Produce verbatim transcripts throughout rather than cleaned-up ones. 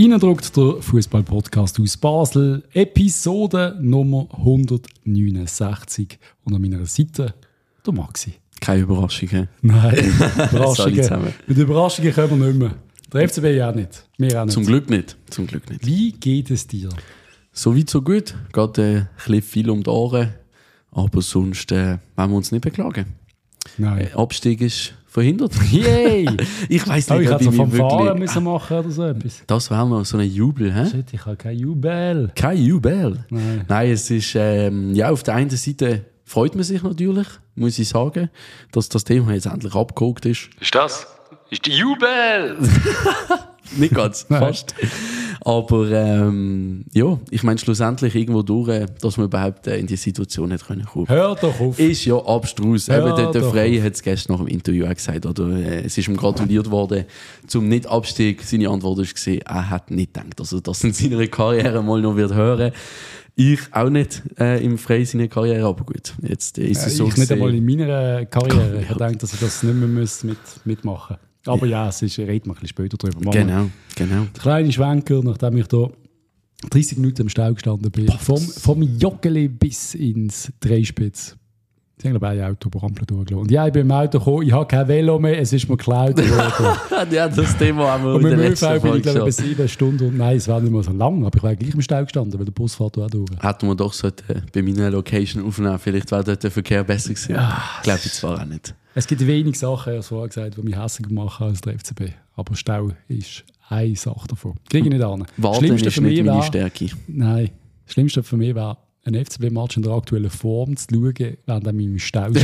Reindruckt der Fußball-Podcast aus Basel, Episode Nummer hundertneunundsechzig. Und an meiner Seite der Maxi. Keine Überraschung, he? Nein, Überraschungen. Mit Überraschungen können wir nicht mehr. Der F C B ja nicht. Wir auch nicht. Zum Glück nicht. Zum Glück nicht. Wie geht es dir? So weit, so gut. Geht äh, ein bisschen viel um die Ohren. Aber sonst äh, wollen wir uns nicht beklagen. Nein. Äh, Abstieg ist verhindert. Yay! Ich weiss nicht, oh, ich ob hätte ich so mich Fanfaren wirklich... müssen machen oder so etwas. Das wäre mal so ein Jubel, hä? Shit, ich habe kein Jubel. Kein Jubel? Nein. Nein, es ist... Ähm, ja, auf der einen Seite freut man sich natürlich, muss ich sagen, dass das Thema jetzt endlich abgehakt ist. Ist das? Ist die Jubel! Nicht ganz, fast. Aber ähm, ja, ich meine schlussendlich irgendwo durch, dass wir überhaupt äh, in die Situation nicht kommen können. Hör doch auf. Ist ja abstrus. Hör Eben, der, der doch Frey auf. hat es gestern nach dem Interview auch gesagt. Oder, äh, es ist ihm gratuliert worden zum Nicht-Abstieg. Seine Antwort war, er hat nicht gedacht, dass er das in seiner Karriere mal noch wird hören. Ich auch nicht äh, im Frey seiner Karriere, aber gut. Jetzt äh, ist es Äh, so ich nicht gesehen. einmal in meiner Karriere. Ich habe gedacht, dass ich das nicht mehr muss mit, mitmachen muss. Aber ja, es ist, reden wir ein bisschen später drüber. Machen wir Genau, genau. der kleine Schwenker, nachdem ich da dreißig Minuten im Stau gestanden bin, vom, vom Joggeli bis ins Dreispitz. Sie haben, glaube ich, ein Auto über Ampel durchgelassen. Und ja, ich bin im Auto gekommen, ich habe kein Velo mehr, es ist mir geklaut worden. Ja, das Thema haben wir Und in mit der dem letzten ÖV bin Folge ich, glaube ich, schon. bei sieben Stunden. Und nein, es war nicht mehr so lang, aber ich war gleich im Stau gestanden, weil der Bus fährt auch durch. Hätten wir doch sollten bei meiner Location aufnehmen, vielleicht wäre dort der Verkehr besser gewesen. Ja. Glaube ich zwar auch nicht. Es gibt wenig Sachen, als vorher gesagt, die mich hässlich gemacht haben als der F C B. Aber Stau ist eine Sache davon. Kriege ich nicht an. Warten ist nicht meine wär, Stärke. Nein, das Schlimmste für mich wäre, ein F C B-Match in der aktuellen Form zu schauen, während er im Stau steht.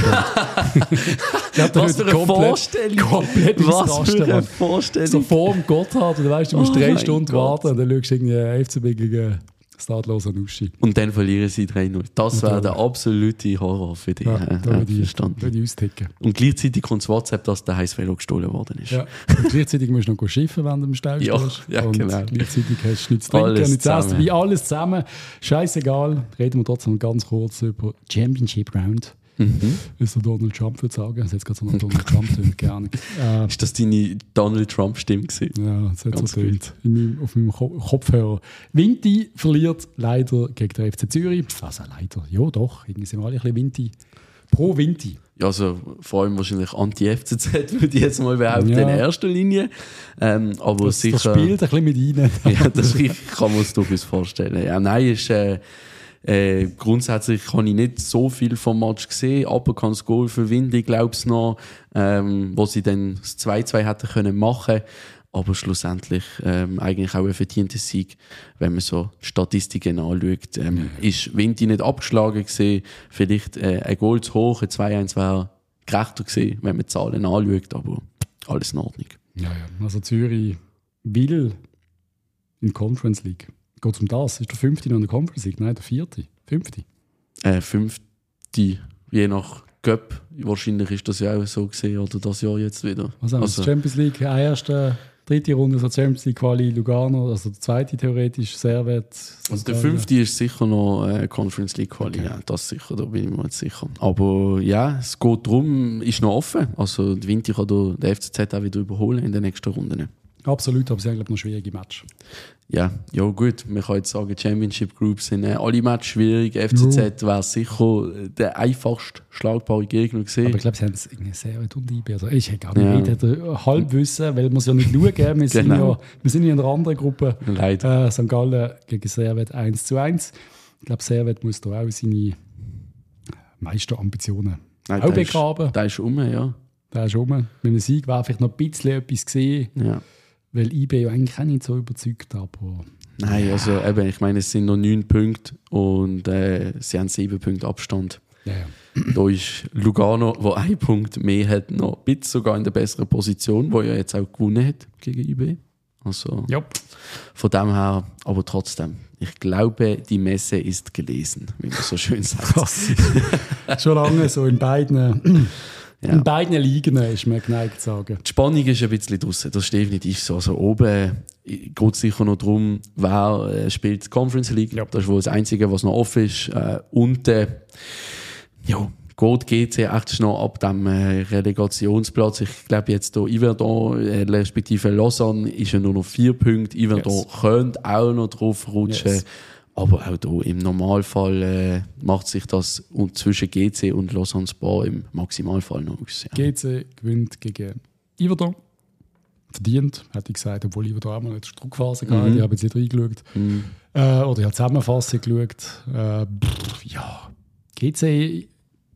Was für eine Vorstellung! Komplett Was für eine Mann. Vorstellung! So vor dem Gotthard, du weißt, du musst Oh drei mein Stunden Gott. warten und dann schaust du irgendwie F C B gegen Stadloser Nuschi. Und dann verlieren sie drei null. Das wäre der absolute Horror für dich. Ja, Ja, da würde ich, verstanden. würde ich austicken. Und gleichzeitig kommt das WhatsApp, dass der heiß Velo gestohlen worden ist. Ja. Und gleichzeitig musst du noch schiffen, wenn du im Stau Ja, stehst. ja, und genau. gleichzeitig hast du nichts zu trinken, Alles nichts zu essen, zusammen. wie alles zusammen. Scheißegal. Reden wir trotzdem ganz kurz über Championship Round. Mhm. Wie der Donald Trump würde sagen. Es hat gerade so einen Donald Trump tönt gerne. Äh, Ist das deine Donald Trump-Stimme gewesen? ja, das hat Ganz so tönt. In meinem, auf meinem Ko- Kopfhörer. Vinti verliert leider gegen den F C Zürich. Also leider, ja doch. Irgendwie sind wir alle ein bisschen Vinti. Pro Vinti. Ja, also vor allem wahrscheinlich Anti-F C Z, würde ich jetzt mal behaupten, Ja. in erster Linie. Ähm, aber Das, sicher... das spielt ein bisschen mit rein. Ja, das ich kann man es durchaus vorstellen. Ja, nein, ist, äh, äh, grundsätzlich habe ich nicht so viel vom Match gesehen, aber kann das Goal für Windy, glaube ich, noch, ähm, wo sie dann das zwei zwei hätten können machen. Aber schlussendlich ähm, eigentlich auch ein verdienter Sieg, wenn man so die Statistiken anschaut. Ähm, ist Windy nicht abgeschlagen gewesen, vielleicht äh, ein Goal zu hoch, ein zwei eins wäre gerechter gewesen, wenn man die Zahlen anschaut, aber alles in Ordnung. Ja, ja. Also Zürich will in Conference League. Geht es um das? Ist der fünfte noch in der Conference League? Nein, der vierte. Fünfte. Äh, fünfte, je nach Cup, wahrscheinlich ist das ja auch so gesehen, oder das Jahr jetzt wieder. Was haben wir? Also, Champions League, eine erste, dritte Runde, so Champions League Quali Lugano, also der zweite theoretisch, Servet. also der fünfte ist sicher noch äh, Conference League Quali, Okay. ja, das sicher, da bin ich mir jetzt sicher. Aber ja, es geht darum, ist noch offen. Also die Winter kann der, der F C Z auch wieder überholen in den nächsten Runden. Absolut, aber sie haben, glaube ich, noch schwierige Match. Ja, ja gut, man kann jetzt sagen, Championship Groups sind äh, alle Matches schwierig. F C Z wäre sicher äh, der einfachst schlagbare Gegner gewesen. Aber ich glaube, sie haben es irgendwie sehr weit und I B. Also ich hätte gar nicht Ja. reden, Halbwissen, weil wir es ja nicht schauen. Wir, sind Genau. ja, wir sind ja in einer anderen Gruppe. Leider. Äh, Sankt Gallen gegen Servet eins zu eins. Ich glaube, Servet muss da auch seine Meisterambitionen Nein, auch der ist- begraben. Der ist um, ja. Der ist rum. Mit einem Sieg wäre vielleicht noch ein bisschen etwas gesehen, ja. weil I B ja eigentlich auch nicht so überzeugt, aber Nein, also eben, ich meine, es sind noch neun Punkte und äh, sie haben sieben Punkte Abstand. ja, ja. Da ist Lugano, der einen Punkt mehr hat, noch ein bisschen sogar in der besseren Position, wo ja jetzt auch gewonnen hat gegen I B. Also Ja. von dem her, aber trotzdem, ich glaube, die Messe ist gelesen, wie man so schön sagt. Krass. Schon lange so in beiden, Ja. in beiden Ligen ist mir geneigt zu sagen. Die Spannung ist ein bisschen draussen, das ist definitiv so. Also oben geht es sicher noch darum, wer äh, spielt die Conference League. Ja. Das ist wohl das Einzige, was noch offen ist. Äh, unten, ja, geht G C echt noch ab dem äh, Relegationsplatz. Ich glaube jetzt hier Yverdon, äh, respektive Lausanne, ist ja nur noch vier Punkte. Yverdon yes. könnte auch noch drauf rutschen. Yes. Aber auch hier im Normalfall äh, macht sich das zwischen G C und Lausanne Sport im Maximalfall noch aus. Ja. G C gewinnt gegen Yverdon. Verdient, hätte ich gesagt, obwohl Yverdon auch mal eine Druckphase mhm. hatte. Ich habe jetzt nicht reingeschaut. Mhm. Äh, oder ich habe Zusammenfassung geschaut. Äh, pff, ja, G C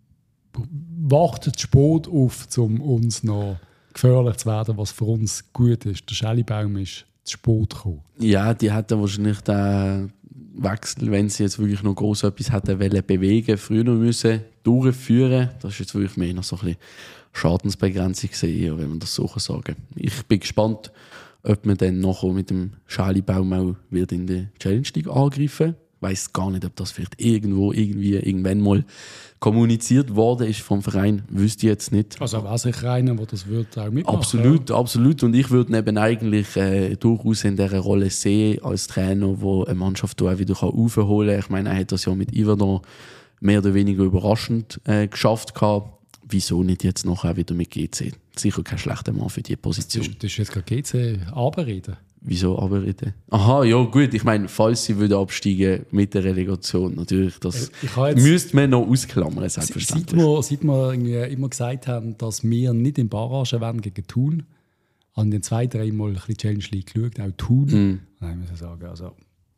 wartet spät auf, um uns noch gefährlich zu werden, was für uns gut ist. Der Schellibaum ist zu spät gekommen. Ja, die hätten wahrscheinlich den Wechsel, wenn sie jetzt wirklich noch groß etwas hätten wollen bewegen, früher noch müssen durchführen. Das ist jetzt wirklich mehr noch so ein bisschen Schadensbegrenzung gesehen, wenn man das so sagen kann. Ich bin gespannt, ob man dann nachher mit dem Schellibaum auch wird in der Challenge League angreifen. Ich weiss gar nicht, ob das vielleicht irgendwo, irgendwie, irgendwann mal kommuniziert worden ist vom Verein. Wüsste ich jetzt nicht. Also wäre sicher einer, der das würde auch mitmachen. Absolut, ja. absolut. Und ich würde eben eigentlich äh, durchaus in dieser Rolle sehen, als Trainer, der eine Mannschaft auch wieder aufholen kann. Ich meine, er hat das ja mit Yverdon mehr oder weniger überraschend äh, geschafft gehabt. Wieso nicht jetzt nachher wieder mit G C? Sicher kein schlechter Mann für diese Position. Das ist, das ist jetzt gerade G C abreden. Wieso abreden? Aha, ja gut, ich meine, falls sie würden absteigen mit der Relegation, natürlich, das müsste man noch ausklammern, selbstverständlich. Seit wir, seit wir irgendwie immer gesagt haben, dass wir nicht in Barrage werden gegen Thun, an den zwei, drei Mal ein bisschen Challenge League geschaut, auch Thun, mm. dann muss ich sagen, also,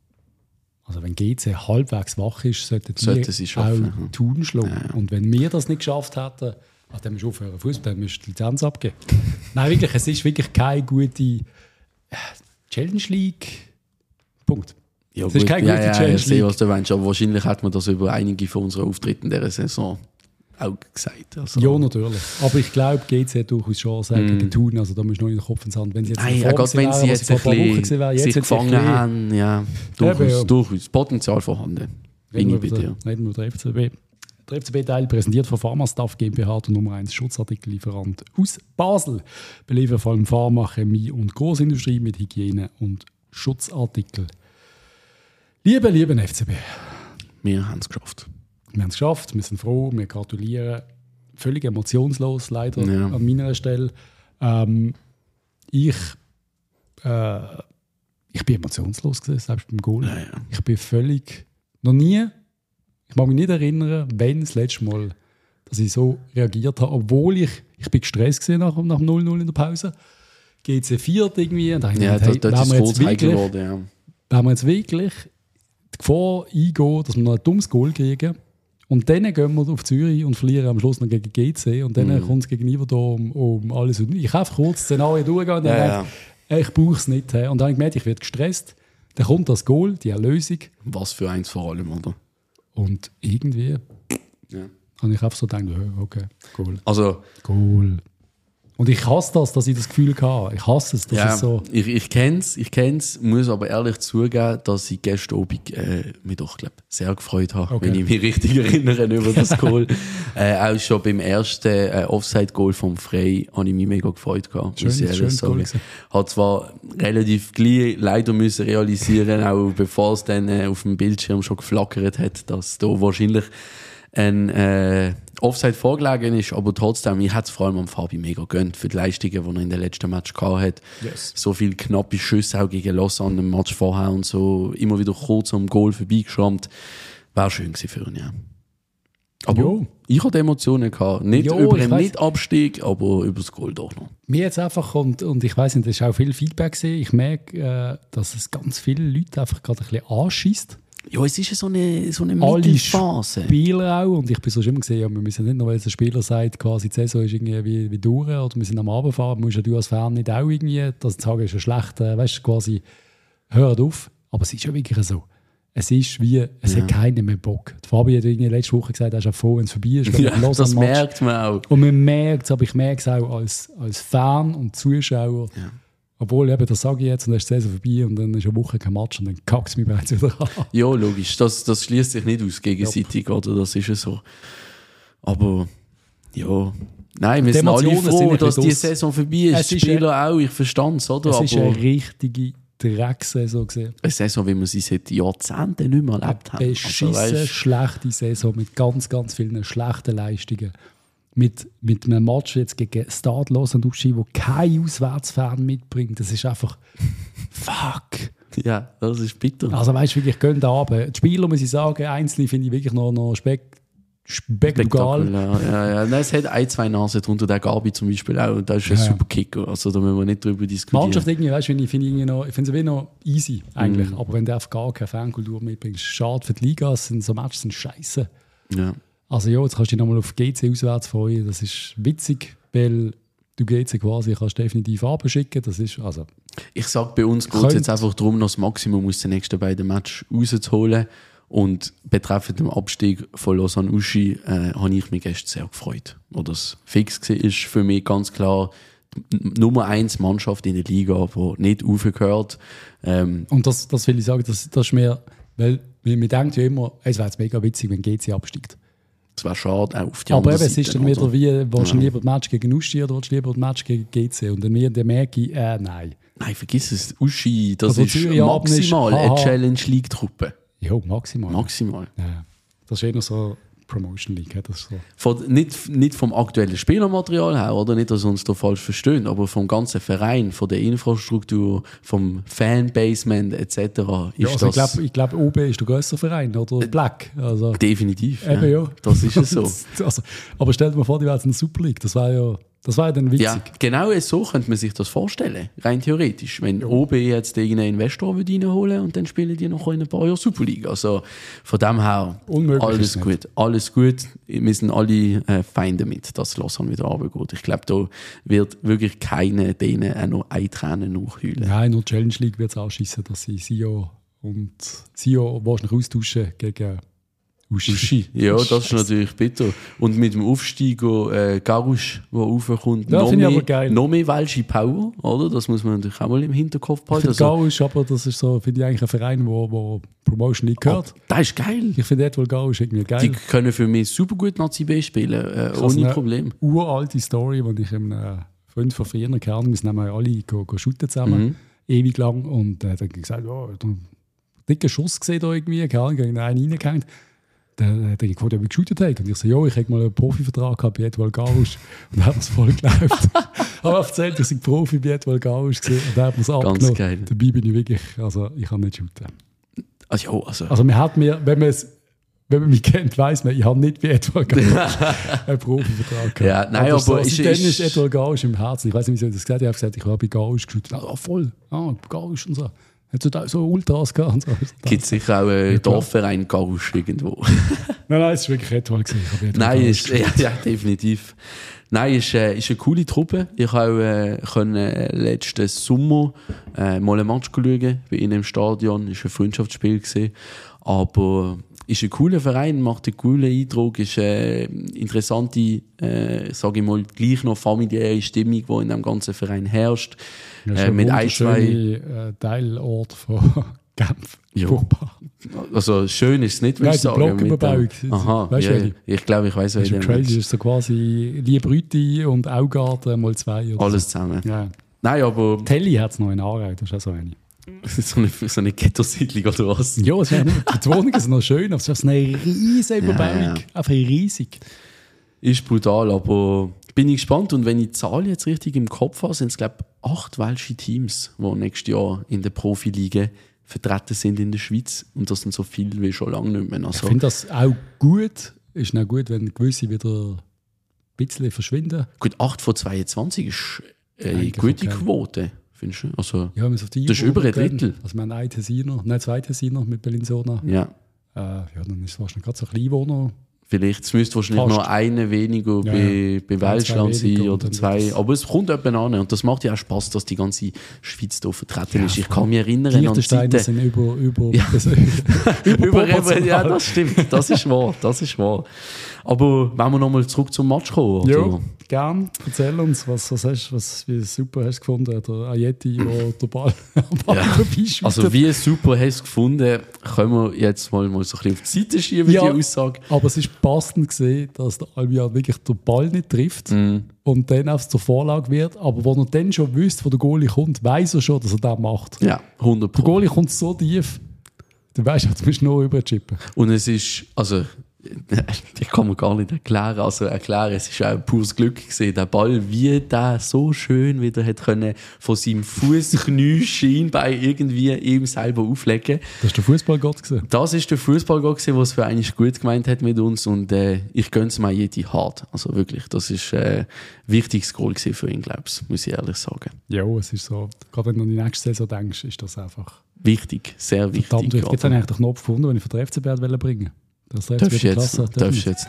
also wenn G C halbwegs wach ist, sollten Sollte die sie schaffen, auch Thun schlagen. Ja, ja. Und wenn wir das nicht geschafft hätten, ach, dann musst du aufhören Fußball, dann musst du die Lizenz abgeben. Nein, wirklich, es ist wirklich keine gute Challenge League. Punkt. Ja, es ist keine ja, gute ja, Challenge ich League. sehe, was du meinst, aber wahrscheinlich hat man das über einige von unseren Auftritten dieser Saison auch gesagt. Also. Ja, natürlich. Aber ich glaube, G C hat durchaus Chancen gegen mm. Thun. Also da musst du noch in den Kopf ins Hand. Wenn sie jetzt Nein, ja, gerade wenn sie jetzt ein bisschen wäre, jetzt sich gefangen haben, ja, durchaus, ja, ja. durchaus Potenzial vorhanden. Reden wir über den F C B. Der F C B-Teil präsentiert von Pharmastaff GmbH, der Nummer eins Schutzartikellieferant aus Basel. Beliefern vor allem Pharma, Chemie und Großindustrie mit Hygiene- und Schutzartikel. Liebe, lieben F C B. Wir haben es geschafft. Wir haben es geschafft, wir sind froh, wir gratulieren. Völlig emotionslos, leider, ja. an meiner Stelle. Ähm, ich, äh, ich bin emotionslos gewesen, selbst beim Goal. Ja, ja. Ich bin völlig, noch nie, ich mag mich nicht erinnern, wenn das letzte Mal, dass ich so reagiert habe, obwohl ich, ich bin gestresst war nach, nach null null in der Pause. G C vier irgendwie. Und da ja, hey, das, das ist groß geworden, ja. Wenn wir jetzt wirklich die Gefahr eingehen, dass wir noch ein dummes Goal kriegen und dann gehen wir auf Zürich und verlieren am Schluss noch gegen G C und dann mm. kommt es gegen Yverdon um, um alles. Ich habe einfach kurz das Szenario durchgehen und dann ja, denke, ja. ich brauche es nicht. Und dann habe ich gemerkt, ich werde gestresst. Dann kommt das Goal, die Erlösung. Was für eins vor allem, oder? Und irgendwie ja. habe ich einfach so gedacht, okay, Goal. Also, Goal. Und ich hasse das, dass ich das Gefühl hatte. Ich hasse es, dass ja, es so... Ich, ich kenne es, ich kenn's, muss aber ehrlich zugeben, dass ich gestern Abend äh, mich doch glaub, sehr gefreut habe, okay. wenn ich mich richtig erinnere über das Goal. äh, auch schon beim ersten äh, Offside-Goal vom Frey habe ich mich mega gefreut. Schön, schön Goal. Hat zwar relativ gleich leider müssen realisieren, auch bevor es dann äh, auf dem Bildschirm schon geflackert hat, dass da wahrscheinlich ein äh, Offside vorgelegen ist, aber trotzdem, ich hätte es vor allem am Fabi mega gönnt für die Leistungen, die er in den letzten Match gehabt hat. Yes. So viele knappe Schüsse auch gegen Lausanne im Match vorher und so, immer wieder kurz am Goal vorbeigeschrammt. Wäre schön gewesen für ihn, ja. Aber jo. ich hatte Emotionen gehabt. Nicht jo, über einen Nicht-Abstieg, aber über das Goal doch noch. Mir jetzt einfach, und, und ich weiss nicht, das ist auch viel Feedback gewesen. Ich merke, äh, dass es ganz viele Leute einfach gerade ein bisschen anschießt. Ja, es ist so eine, so eine Mittelphase. Alle Spieler auch. Und ich bin so immer gesehen, ja, wir müssen nicht nur, wenn der Spieler sagt, quasi die Saison ist irgendwie wie, wie durch oder wir sind am Abend fahren, musst ja du als Fan nicht auch irgendwie, das zu sagen, ist ja schlecht, äh, weißt du, quasi, hört auf. Aber es ist ja wirklich so. Es ist wie, es ja. hat keiner mehr Bock. Die Fabi hat irgendwie letzte Woche gesagt, er ist auch froh, wenn es vorbei ist. Ja, das merkt man auch. Und man merkt es, aber ich merke es auch als, als Fan und Zuschauer. Ja. Obwohl, eben, das sage ich jetzt, und dann ist die Saison vorbei und dann ist eine Woche kein Match und dann kackt es mich bereits wieder an. Ja, logisch. Das, das schließt sich nicht aus gegenseitig, ja. oder? Das ist ja so. Aber, ja. Nein, wir sind alle froh, dass die Saison vorbei ist. Die Spieler auch, ich verstehe es, oder? Es Aber ist eine richtige Drecksaison gesehen. Eine Saison, wie wir sie seit Jahrzehnten nicht mehr erlebt haben. Eine beschissen, Also, weißt, schlechte Saison mit ganz, ganz vielen schlechten Leistungen. Mit, mit einem Match jetzt gegen Stade Lausanne, der kein Auswärtsfan mitbringt. Das ist einfach fuck. ja, das ist bitter. Also weißt du, wirklich, gehen da runter. Die Spieler, muss ich sagen, einzelne finde ich wirklich noch, noch spek spektakulär. Spektakulär. Ja, ja. Nein, es hat ein, zwei Nasen drunter. Der Gabi zum Beispiel auch. Da ist ein Ja. super Kicker. Also da müssen wir nicht drüber Die diskutieren. Mannschaft irgendwie, weißt du, ich finde irgendwie noch, ich finde es wie noch easy eigentlich. Mhm. Aber wenn du einfach gar keine Fankultur mitbringst, schade für die Liga, es sind so Matches sind scheiße. Ja. Also ja, jetzt kannst du dich nochmal auf G C auswärts freuen. Das ist witzig, weil du G C quasi kannst definitiv abschicken. Das ist also Ich sage, bei uns geht es Könnt- jetzt einfach darum, noch das Maximum aus den nächsten beiden Matches rauszuholen. Und betreffend dem Abstieg von Lausanne Uschi äh, habe ich mich gestern sehr gefreut. Wo das fix war, ist für mich ganz klar die Nummer eins Mannschaft in der Liga, die nicht aufgehört. Ähm, und das, das will ich sagen, das, das ist mir, weil man, man denkt ja immer, es wäre jetzt mega witzig, wenn G C absteigt. das wäre schade, auch auf die Aber andere eben, es ist Seite, dann wieder oder? wie, willst du Ja. lieber das Match gegen Uschi oder willst du lieber das Match gegen G C? Und dann, mir- dann merke ich, äh, nein. Nein, vergiss es. Uschi, das Also ist Zürich Abend ist- maximal eine haha. Challenge-League-Truppe. Ja, maximal. Maximal. Ja. Das ist eher noch so Promotion League. Das ist so. Von, nicht, nicht vom aktuellen Spielermaterial her, oder? Nicht, dass wir uns da falsch verstehen, aber vom ganzen Verein, von der Infrastruktur, vom Fanbasement et cetera ist Ja, also ich das glaube, ich glaub, O B ist der grösste Verein, oder Black. Also, definitiv. eben, ja. Das ist es so. also, aber stell dir mal vor, die wären jetzt in der Super League. Das wäre ja, das wär ja dann witzig. Ja, genau so könnte man sich das vorstellen, rein theoretisch. Wenn O B jetzt irgendeinen Investor würde reinholen und dann spielen die noch in ein paar Jahren Super League. Also von dem her, Unmöglich alles ist es gut. Alles gut. Wir sind alle äh, fein damit, dass Lausanne wieder runtergeht. Ich glaube, da wird wirklich keiner denen auch noch ein Tränen nachheulen. Nein, nur die Challenge League wird es ausschießen, dass sie Sio und Sio wahrscheinlich austauschen gegen Uschi. Uschi. Ja, das ist natürlich bitter. Und mit dem Aufstieg äh, Garusch, der raufkommt, Ja, noch, finde ich mehr, aber geil. noch mehr welsche Power, oder? Das muss man natürlich auch mal im Hinterkopf Ich behalten. finde Gausch, aber das ist so, finde ich eigentlich ein Verein, wo, wo Promotion League gehört. oh, das ist geil. Ich finde Edward Gausch irgendwie geil. Die können für mich super gut Nazi B spielen, äh, Ich habe so ohne eine Problem. Uralte Story, die ich einem äh, Freund von früher kenne. Wir sind nämlich alle go, go shooten zusammen, Mhm. ewig lang. Und er hat dann gesagt, ja, da einen dicken Schuss gesehen da irgendwie, keine Ahnung, gegen einen reingehängt. Dann hat er gefragt, ob ich geshootet habe. Und ich so, ja, ich habe mal einen Profivertrag gehabt bei Edward Gausch. Und dann hat man es voll geläuft. Aber er erzählt, ich sei Profi bei Edward Gausch gesehen. Und dann hat man es abgenommen. geil. Dabei bin ich wirklich, also ich kann nicht shooten. Also, ja, also, Also man hat mir, wenn man es wenn man mich kennt, weiss man, ich habe nicht wie Edward Gausch einen Profivertrag gehabt. Ja, nein, aber so, ist- seitdem ist- ist Edward Gausch im Herzen. Ich weiß nicht, wie ich das gesagt habe. Ich habe gesagt, ich habe bei Gausch geschaut. Ah, voll. Ah, Gausch und so. Hat so, da- so Ultras gehabt und so. gibt es sicher auch einen Ja, klar. Dorfverein Garusch irgendwo. Nein, nein, es war wirklich Edward gewesen. Ich habe Edward Nein, Gausch ist, ja, ja, definitiv. Nein, ist, äh, ist eine coole Truppe. Ich habe äh, können, äh, letzten Sommer äh, mal ein Match schauen bei ihnen im Stadion. Es war ein Freundschaftsspiel gewesen. Aber ist ein cooler Verein, macht einen coolen Eindruck, ist eine interessante, äh, sage ich mal, gleich noch familiäre Stimmung, die in dem ganzen Verein herrscht. Ja, Äh, mit ein, zwei, äh, Teilort von Genf. Ja. Furchtbar. also schön ist es nicht, würde Nein, ich die sagen. mit dem- Blocküberbauung. Aha, Weißt du, ja, welche? ich glaube, ich weiß, Das ist welche. schon crazy. Das ist so quasi Liebrüti und Augarten mal zwei. Oder Alles zusammen. So. Ja. Nein, aber Telly hat es noch in Aarau, das ist auch so eine. so eine, so eine Ghetto-Siedlung oder was? Ja, es wäre nicht. Die Wohnungen sind noch schön, aber es ist eine riesige Überbauung. Ja, ja. Einfach riesig. Ist brutal, aber bin ich gespannt. Und wenn ich die Zahl jetzt richtig im Kopf habe, sind es, glaube ich, acht welsche Teams, die nächstes Jahr in der Profiliga vertreten sind in der Schweiz. Und das sind so viele wie schon lange nicht mehr. Ich Also, finde das auch gut. Ist auch gut, wenn gewisse wieder ein bisschen verschwinden. gut, acht von zweiundzwanzig ist eine Eigentlich gute okay. Quote, findest du? Also, Ja, wenn wir es auf die Das ist Einwohner über ein gehen, Drittel. Also wir haben einen Tessiner, nein, zwei Tessiner mit Bellinzona. ja. Äh, ja, dann ist es wahrscheinlich gerade so ein Kleinwohner. Vielleicht, es müsste wahrscheinlich Fast. noch eine weniger Ja, bei, ja. bei Ein, zwei Welschland sein weniger und oder dann zwei. wird es- Aber es kommt jemand an und das macht ja auch Spaß, dass die ganze Schweiz hier vertreten Ja, ist. Ich voll. kann mich erinnern Die an Liechtensteiner Zeiten. sind über, über, Ja. das, Über, überproportional. ja, das stimmt. Das ist wahr. Das ist wahr. Aber wenn wir nochmal zurück zum Match kommen, Ja, oder? gern. Erzähl uns, was, was hast was, wie super hast du gefunden? Der Ayeti, der den Ball am Ball Ja. vorbeischüttet. Also wie super hast du es gefunden, können wir jetzt mal, mal so ein bisschen auf die Seite schieben, Ja. die Aussage. Aber es ist passend gesehen, dass der Albion wirklich den Ball nicht trifft Mhm. und dann aufs zur Vorlage wird. Aber wo er dann schon wüsste, wo der Goalie kommt, weiß er schon, dass er das macht. Ja, hundert Der Prozent. Goalie kommt so tief, du weißt, jetzt musst du noch rüberchippen. Und es ist, also, ich kann mir gar nicht erklären, also erklären, es ist auch ein pures Glück gewesen, der Ball, wie der so schön wieder hat können von seinem Fuß, Knie, Schienbein irgendwie ihm selber auflegen. Das ist der Fußballgott gesehen. Das ist der Fußballgott gewesen, was für eigentlich gut gemeint hat mit uns und äh, ich gönn's mir jede hart. Also wirklich, das ist äh, ein wichtiges Goal gewesen für ihn, glaub's, muss ich ehrlich sagen. Ja, es ist so. Gerade wenn du an die nächste Saison denkst, ist das einfach Wichtig, sehr wichtig. verdammt wichtig. Jetzt oder? habe ich den Knopf gefunden, den ich für den F C B wollte bringen. Das der Darfst F C du B jetzt, Klasse. darfst du jetzt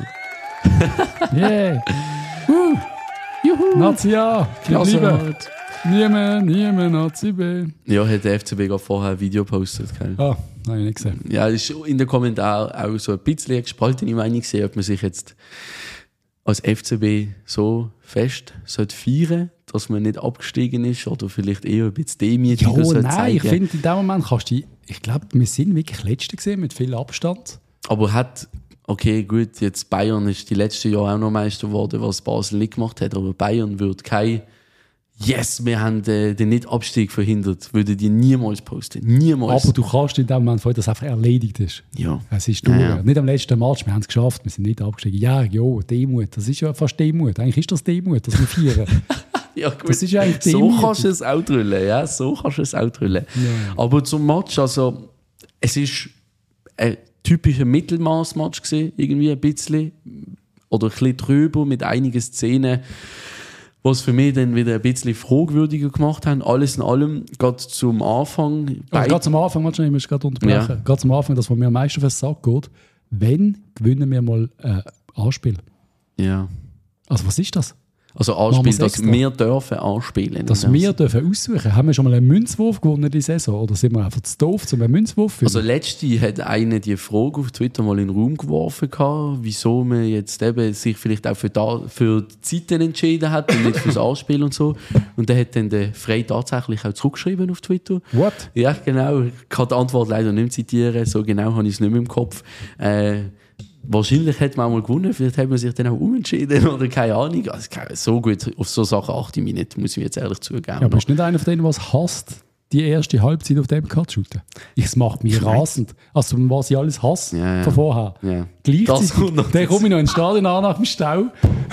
noch. Yeah! uh. Juhu! Nazi A! Klasse Klasse! halt. Niemand, niemand, Nazi B. Ja, hat der F C B gerade vorher ein Video gepostet, gell? Ah, habe ich nicht gesehen. Ja, es ist in den Kommentaren auch so ein bisschen eine gespaltene Meinung gesehen, ob man sich jetzt als F C B so fest sollte feiern, dass man nicht abgestiegen ist oder vielleicht eher ein bisschen demütiger Ja, sollte nein, zeigen. ich finde, in dem Moment kannst du, ich glaube, wir sind wirklich Letzte gesehen mit viel Abstand. Aber hat, okay, gut, jetzt Bayern ist die letzten Jahre auch noch Meister geworden, was Basel nicht gemacht hat, aber Bayern würde kein Yes, wir haben äh, den Nicht-Abstieg verhindert, würde die niemals posten. Niemals. Aber du kannst in dem Moment vorstellen, dass es einfach erledigt ist. ja. Es ist durch. Ja, ja. Nicht am letzten Match, wir haben es geschafft, wir sind nicht abgestiegen. Ja, ja, Demut, das ist ja fast Demut. Eigentlich ist das Demut, dass wir feiern. Ja, gut. Das ist ja eigentlich so demütig. kannst du es auch drüllen, ja, so kannst du es auch drüllen. Ja. Aber zum Match, also, es ist ein typischer Mittelmaß-Match gewesen, irgendwie ein bisschen, oder ein bisschen drüber, mit einigen Szenen, was für mich dann wieder ein bisschen fragwürdiger gemacht haben. Alles in allem, gerade zum Anfang. Also beid- gerade zum Anfang, ich muss gerade unterbrechen. Ja. Gerade zum Anfang, das, was mir am meisten auf den Sack geht, wenn gewinnen wir mal ein Anspiel. ja. Also was ist das? Also Machen Anspiel, wir's dass extra? wir dürfen anspielen. Dass Ja. wir dürfen aussuchen. Haben wir schon mal einen Münzwurf gewonnen die Saison? Oder sind wir einfach zu doof, um einen Münzwurf zu Also finden? letzte hat einer die Frage auf Twitter mal in den Raum geworfen, gehabt, wieso man jetzt eben sich vielleicht auch für, da, für die Zeiten entschieden hat und nicht fürs Anspiel und so. Und der hat dann der Frey tatsächlich auch zurückgeschrieben auf Twitter. What? Ja, genau. Ich kann die Antwort leider nicht mehr zitieren, so genau habe ich es nicht mehr im Kopf. Äh, wahrscheinlich hätte man auch mal gewonnen, vielleicht hat man sich dann auch umentschieden oder keine Ahnung. Also, keine- so gut, auf so Sachen achte ich mich nicht, muss ich mir jetzt ehrlich zugeben. Ja, aber ist nicht einer von denen, der es hasst, die erste Halbzeit auf dem Cut zu shooten? Es macht mich rasend. Also, was ich alles hasse Ja, ja. von vorher. Ja. Das Gleichzeitig, kommt noch dann komme ich noch ins Stadion an nach dem Stau.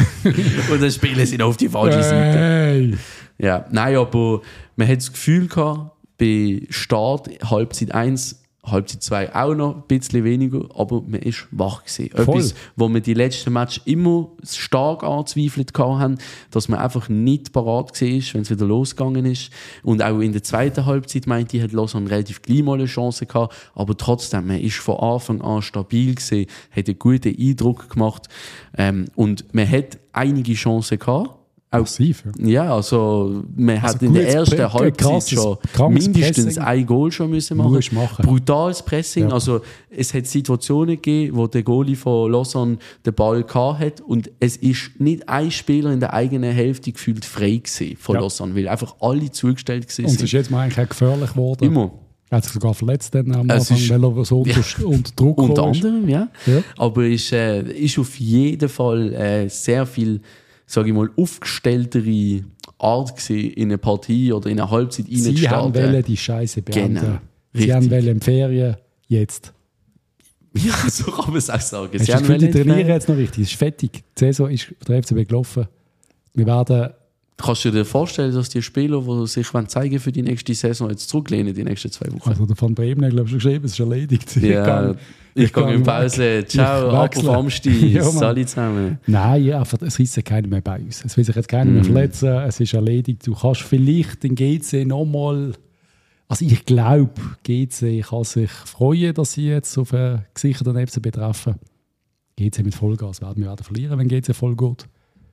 Und dann spielen sie noch auf die falsche Seite. Hey. Ja, nein, aber man hat das Gefühl gehabt, bei Start, Halbzeit eins, Halbzeit zwei auch noch ein bisschen weniger, aber man ist wach gewesen. Voll. Etwas, wo wir die letzten Match immer stark angezweifelt haben, dass man einfach nicht parat war, wenn es wieder losgegangen ist. Und auch in der zweiten Halbzeit, meinte ich, hat Lausanne relativ gleich mal eine Chance gehabt, aber trotzdem, man ist von Anfang an stabil gewesen, hat einen guten Eindruck gemacht, ähm, und man hat einige Chancen gehabt. Auch, Massiv, ja. ja, also man hat Also in der gutes ersten Pre- Halbzeit krasses, schon krankes mindestens Pressing. ein Goal schon müssen machen. Musst machen. Brutales Pressing. Ja. Also es hat Situationen gegeben, wo der Goalie von Lausanne den Ball gehabt hat und es ist nicht ein Spieler in der eigenen Hälfte gefühlt frei gewesen von Ja. Lausanne, weil einfach alle zugestellt gewesen Und es sind. ist jetzt mal eigentlich auch gefährlich geworden. Immer. Er hat sich sogar verletzt dann am Es Anfang, ist- weil er so unter, unter Druck Unter gekommen ist. anderem, ja. Ja. Aber ist, äh, ist auf jeden Fall äh, sehr viel, sage ich mal, aufgestelltere Art gewesen, in eine Partie oder in eine Halbzeit Sie haben reinzustarten. wollen die Scheiße beenden. Genau. Sie Richtig. haben wollen in Ferien, jetzt. Ja, so kann man es auch sagen. Hast Sie du das haben Gefühl, die nicht trainieren mehr- jetzt noch richtig? Es ist fertig. Die Saison ist für den F C B gelaufen. Wir werden... Kannst du dir vorstellen, dass die Spieler, die sich wollen zeigen für die nächste Saison, jetzt zurücklehnen, die nächsten zwei Wochen? Also der Van Bremen hat, glaube ich, schon geschrieben, es ist erledigt. Ja, ich ich gehe gang in Pause. Ciao, Ich ab wechsle. auf Amsti. Ja, Mann. Salut zusammen. Nein, ja, einfach, es reißt sich keiner mehr bei uns. Es will sich jetzt keiner Mhm. mehr verletzen. Es ist erledigt. Du kannst vielleicht den G C nochmal... Also ich glaube, G C kann sich freuen, dass sie jetzt auf einen gesicherten F C B treffen. G C mit Vollgas werden wir werden verlieren, wenn G C voll geht.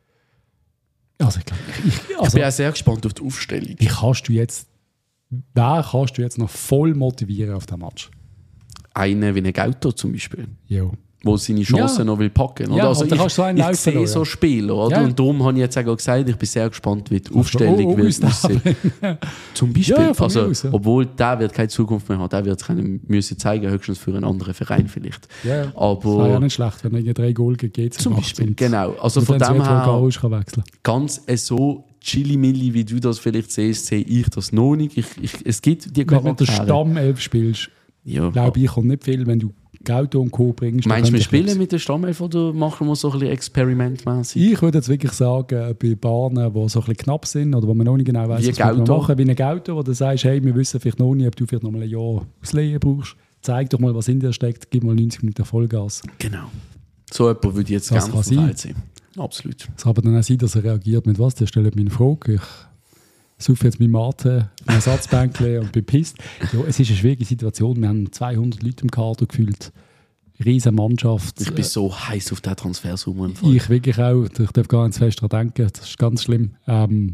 Also ich glaube... Ich, Ich also, bin auch sehr gespannt auf die Aufstellung. wie kannst du jetzt... Wer kannst du jetzt noch voll motivieren auf den Match? Einen wie ein Gauto zum Beispiel. Ja. wo seine Chancen Ja. noch will packen. Ja, also und da ich kannst du so einen ich laufen sehe lassen, so ja. Spieler. Oder? Ja. Und darum habe ich jetzt auch gesagt, ich bin sehr gespannt, wie die Aufstellung Oh, oh, wird August aussehen. Zum Beispiel. Ja, ja, von also, mir aus, ja. Obwohl der wird keine Zukunft mehr haben. Der wird es können müssen zeigen, höchstens für einen anderen Verein vielleicht. Ja, ja. Aber Das wäre ja nicht schlecht, wenn er irgendwie drei Goal gegeben zum Beispiel, genau. Also und von dann dem her her, kann wechseln. ganz äh, so chili-milli, wie du das vielleicht siehst, sehe ich das noch nicht. Ich, ich, es gibt die Wenn du den Charaktere. Stammelf spielst, Ja. glaube ich, kommt nicht viel, wenn du Gauto und Co. bringst. dann Meinst du, wir könnte ich spielen nichts. mit der Stammelf oder machen wir so ein bisschen experimentmäßig? Ich würde jetzt wirklich sagen, bei Bahnen, die so ein bisschen knapp sind oder wo man noch nicht genau weiss, Wie was wir Gauto. machen, wie ein Gauto, wo du sagst, hey, wir wissen vielleicht noch nicht, ob du vielleicht noch mal ein Jahr ausleihen brauchst. Zeig doch mal, was in dir steckt, gib mal neunzig Minuten Vollgas. Genau. So jemand würde ich jetzt Das gerne kann auf dem sein. Feld sehen. Absolut. Es kann aber dann auch sein, dass er reagiert mit was? Der stellt mir eine Frage. Ich suche jetzt meine Mate auf einem Ersatzbänkchen und bin pisst. Ja, es ist eine schwierige Situation. Wir haben zweihundert Leute im Kader gefühlt. Riesen Mannschaft. Ich bin so heiß auf diesen Transfersummer im Fall. Ich wirklich auch. Ich darf gar nicht zu fest daran denken. Das ist ganz schlimm. Ähm,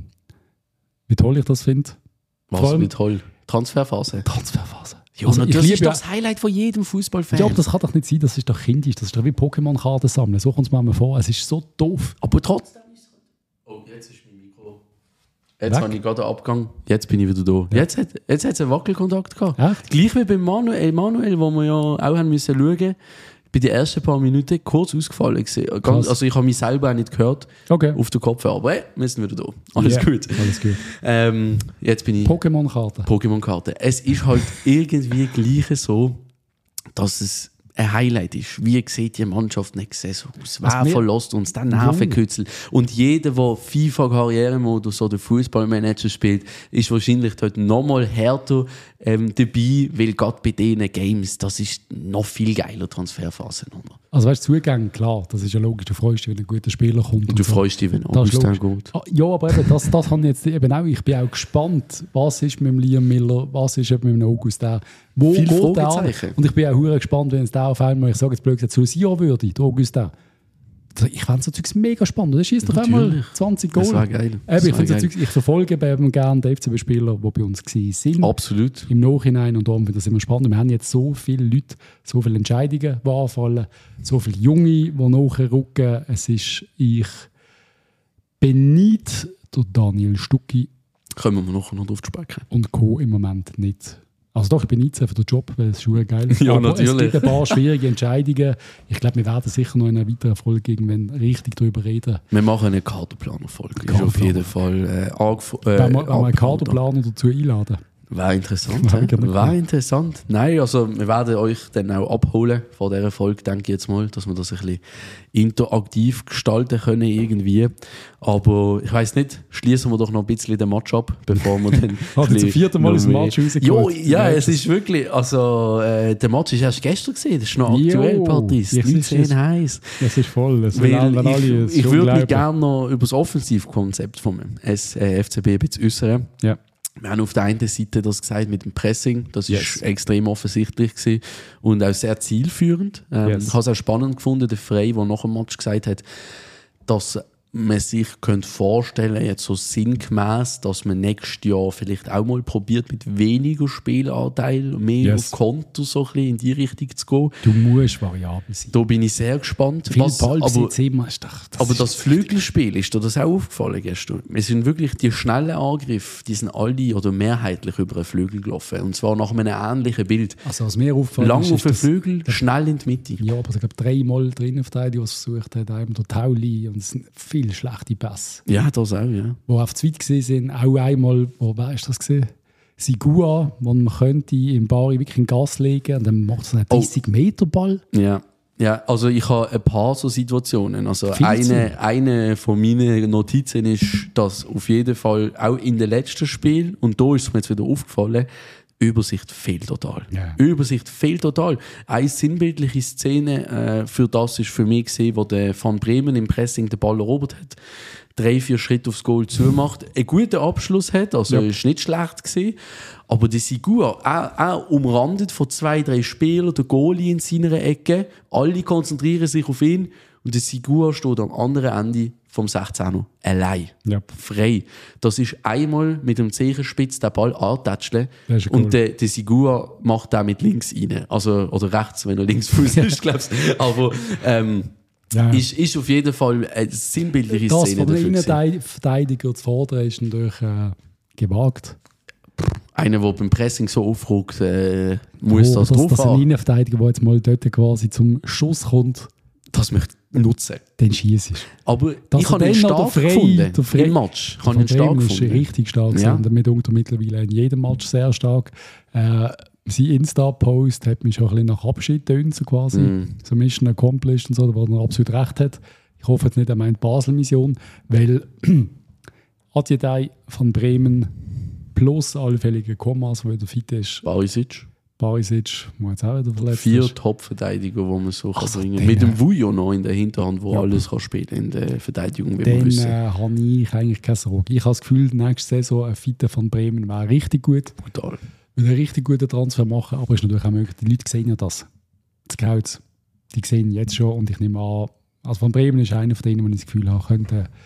wie toll ich das finde. Vor Was allem- mit toll. Transferphase. Transferphase. Ja, Also, also, ich das liebe ist ja- doch das Highlight von jedem Fußballfan. Ja, aber das kann doch nicht sein. Das ist doch kindisch. Das ist doch wie Pokémon-Karten sammeln. So kommt es mir mal vor. Es ist so doof. Aber trotzdem ist es. Oh, jetzt ist mein Mikro. Jetzt Weg? habe ich gerade einen Abgang. Jetzt bin ich wieder da. Jetzt hat jetzt hat's einen Wackelkontakt gehabt. Echt? Gleich wie beim Manuel, Manuel, wo wir ja auch haben müssen schauen. Bei den ersten paar Minuten kurz ausgefallen gewesen. Ganz, Krass. also ich habe mich selber auch nicht gehört Okay. auf den Kopf, aber hey, wir sind wieder da. Alles Ja, gut. Alles gut. Ähm, jetzt bin ich Pokémon-Karten. Pokémon-Karte. Es ist halt irgendwie gleich so, dass es ein Highlight ist. Wie sieht die Mannschaft nächste Saison aus? Wer Also wir- verlässt uns? Der Nervenkitzel. Und jeder, der FIFA-Karrieremodus oder Fußballmanager spielt, ist wahrscheinlich heute nochmal härter ähm, dabei, weil gerade bei diesen Games, das ist noch viel geiler Transferphase. Oder? Also weißt du, Zugänge, klar, das ist ja logisch. Du freust dich, wenn ein guter Spieler kommt. Und du so. freust dich, wenn Das ist Augustin logisch. geht. Ah, ja, aber eben, das, das habe ich jetzt eben auch. Ich bin auch gespannt, was ist mit dem Liam Miller, was ist mit dem Augustin. Wo Viele geht der? Fragezeichen. Und ich bin auch hure gespannt, wenn es da auf einmal, ich sage jetzt blöd gesagt, so ein Jahr würde, der Augustin. Ich fände so Zeugs mega spannend. Das schießt doch einmal Natürlich. zwanzig Goal. Das wäre geil. Eben, Das ich, wär finde so geil. Zeugs, ich verfolge eben gerne die F C B-Spieler, die bei uns waren. Absolut. Im Nachhinein und darum finde ich das immer spannend. Wir haben jetzt so viele Leute, so viele Entscheidungen, die anfallen, so viele Junge, die nachrücken. Es ist, ich beneide der Daniel Stucki Kommen wir nachher noch drauf zu sprechen. und Co. im Moment nicht. Also doch, ich beneide sie für den Job, weil es schon geil ist. Ja, Aber natürlich. es gibt ein paar schwierige Entscheidungen. Ich glaube, wir werden sicher noch in einer weiteren Folge irgendwann richtig darüber reden. Wir machen eine Kaderplanerfolge. Ist auf jeden Fall äh, angef- äh, Wenn wir, wenn wir einen angeplant. Kaderplaner dazu einladen. Wäre interessant. Wäre hä? gerne cool. Wäre interessant. Nein, also wir werden euch dann auch abholen von dieser Folge, denke ich jetzt mal, dass wir das ein bisschen interaktiv gestalten können irgendwie. Aber ich weiss nicht, schließen wir doch noch ein bisschen den Match ab, bevor wir dann... Hat er zum vierten Mal noch aus dem mehr- Match Jo, rausgeholt. ja, es ist wirklich, also äh, der Match ist erst gestern gesehen, das ist noch aktuell, Jo, Patrice, ich- ich- neunzehn heiß. Das ist voll. Das Weil will wenn alle, es ich ist ich würde mich unglaublich. gerne noch über das Offensivkonzept vom S- äh, F C B ein bisschen äußern. Ja. Wir haben auf der einen Seite das gesagt mit dem Pressing, das Yes. ist extrem offensichtlich gewesen und auch sehr zielführend. Ähm, Yes. Ich habe es auch spannend gefunden, der Frey, der nach dem Match gesagt hat, dass man sich könnte vorstellen, jetzt so sinngemäß, dass man nächstes Jahr vielleicht auch mal probiert, mit weniger Spielanteil, mehr Yes. auf Konto so ein bisschen in die Richtung zu gehen. Du musst variabel sein. Da bin ich sehr gespannt. Viel Was- Ballbesitz immer ist doch... Das aber ist- das Flügelspiel, ist dir das auch aufgefallen gestern? Es sind wirklich die schnellen Angriffe, die sind alle oder mehrheitlich über den Flügel gelaufen. Und zwar nach einem ähnlichen Bild. Also was mir auffällt, Lang ist, auf ist den das- Flügel, schnell in die Mitte. Ja, aber ich glaube dreimal drin Verteidiger, was versucht hat, einem der Tauli und es sind viele schlechte Pässe, Ja, das auch, ja. die auf zu weit gesehen sind. Auch einmal, wo wer ist das gesehen? Sigua, wo man könnte im Bari wirklich in Gas legen und dann macht es einen Oh. dreißig Meter Ball. Ja. Ja, also ich habe ein paar so Situationen. Also Viel zu. eine, eine von meinen Notizen ist, dass auf jeden Fall auch in den letzten Spielen, und da ist es mir jetzt wieder aufgefallen, Übersicht fehlt total. Ja. Übersicht fehlt total. Eine sinnbildliche Szene äh, für das ist für mich gesehen, wo der Van Bremen im Pressing den Ball erobert hat. drei, vier Schritte aufs Goal zumacht, einen guten Abschluss hat, also Ja. ist nicht schlecht gewesen, aber der Sigua, auch, auch umrandet von zwei, drei Spielern, der Goalie in seiner Ecke, alle konzentrieren sich auf ihn und der Sigua steht am anderen Ende vom sechzehner allein, Ja. frei. Das ist einmal mit dem Zehenspitz den Ball antatschen Das ist ein Goal. und der, der Sigua macht den mit links rein, also, oder rechts, wenn er Linksfuß ist, glaubst du. Aber ähm, Ja. ist, ist auf jeden Fall eine sinnbildliche Das Szene von den dafür gewesen. Innenverteidiger zu fordern, ist natürlich äh, gewagt. Einer, der beim Pressing so aufrückt, äh, muss Oh, das dass, drauf dass ein haben. Innenverteidiger, der jetzt mal dort quasi zum Schuss kommt, Das möchte ich nutzen. den schießt. Aber Dass ich er habe ihn dann noch stark der Frey- gefunden. der Frey- Im Match. Ich habe Von ihn stark Bremen ist gefunden. richtig stark. Ja. Ja. Mitunter mittlerweile in jedem Match sehr stark. Äh, sein Insta-Post hat mich schon ein bisschen nach Abschied tönt, so quasi. Mm. So Mission Accomplished und so, wo er absolut recht hat. Ich hoffe jetzt nicht, er meint Basel-Mission, weil Adjedei von Bremen plus allfällige Kommas, wo wieder fit ist. Barisic. Barisic, wo jetzt auch wieder verletzt Vier ist. Top-Verteidiger, die man so Also, kann bringen den, kann. Mit dem äh, Vujo noch in der Hinterhand, der Ja. alles kann spielen in der Verteidigung, wie wir Dann wissen. äh, habe ich eigentlich keine Sorge. Ich habe das Gefühl, nächste Saison ein Fitte von Bremen wäre richtig gut. Brutal. Will einen richtig guten Transfer machen, aber ist natürlich auch möglich. Die Leute sehen ja das. Die Scouts, die sehen jetzt schon und ich nehme an, also von Bremen ist einer von denen, wo ich das Gefühl habe, könnte ein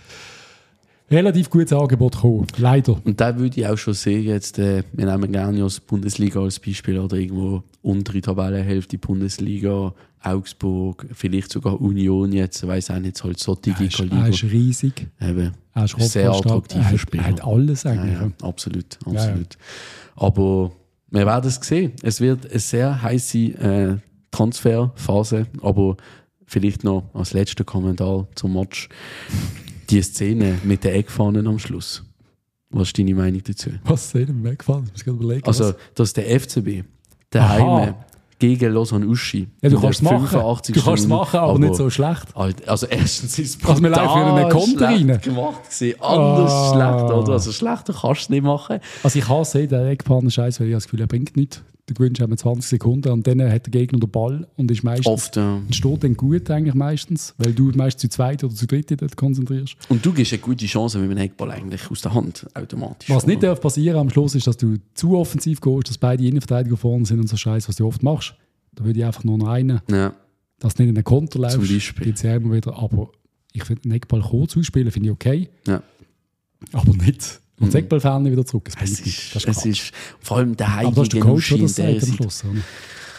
relativ gutes Angebot kommen. Leider. Und da würde ich auch schon sehen, jetzt, äh, wir nehmen gerne aus Bundesliga als Beispiel oder irgendwo untere Tabellenhälfte Bundesliga, Augsburg, vielleicht sogar Union jetzt, weiss auch nicht, halt solche Er ist, er Liga. ist riesig. Eben. Er ist Sehr rockstark. attraktiver Er hat, Spieler. er hat alles Ja, eigentlich. ja, absolut, Ja, ja. absolut. Aber wir werden es sehen. Es wird eine sehr heiße äh, Transferphase, aber vielleicht noch als letzter Kommentar zum Match. Die Szene mit den Eckfahnen am Schluss. Was ist deine Meinung dazu? Was ist denn weggefallen? Ich muss gerade überlegen. Also, was- dass der F C B Aha. daheim gegen Lausanne Uschi. ja, du in kannst es der machen. Du fünfundachtzigsten kannst es machen, aber, aber nicht so schlecht. Halt, also erstens ist es Also wir laufen in einen Konter schlecht rein. gemacht gewesen. Anders Ah. schlecht, oder? Also schlechter kannst du es nicht machen. Also ich hasse den Eckpfannen-Scheiß, weil ich das Gefühl, er bringt nichts. Du gewinnst einmal zwanzig Sekunden und dann hat der Gegner den Ball und ist meistens Oft, ja. und steht dann gut eigentlich meistens, weil du meistens zu zweit oder zu dritt dort konzentrierst. Und du gibst eine gute Chance mit dem Eckball eigentlich aus der Hand, automatisch. Was nicht oder? darf passieren am Schluss ist, dass du zu offensiv gehst, dass beide Innenverteidiger vorne sind und so Scheiß, was du oft machst. Da würde ich einfach nur noch einen, Ja, dass du nicht in den Konter läufst. Zum Beispiel. Gibt's ja immer wieder. Aber ich finde, den Eckball kurz zuspielen finde ich okay, ja. aber nicht. Und das Eckball ferne wieder zurück. Das bringt Es nichts. ist, Das ist es Quatsch. ist vor allem der Aber das ist der heilige Coach, der Uschi das in der sagt am Seite. Schluss. Oder?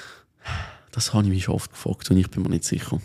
Das habe ich mich schon oft gefragt und ich bin mir nicht sicher.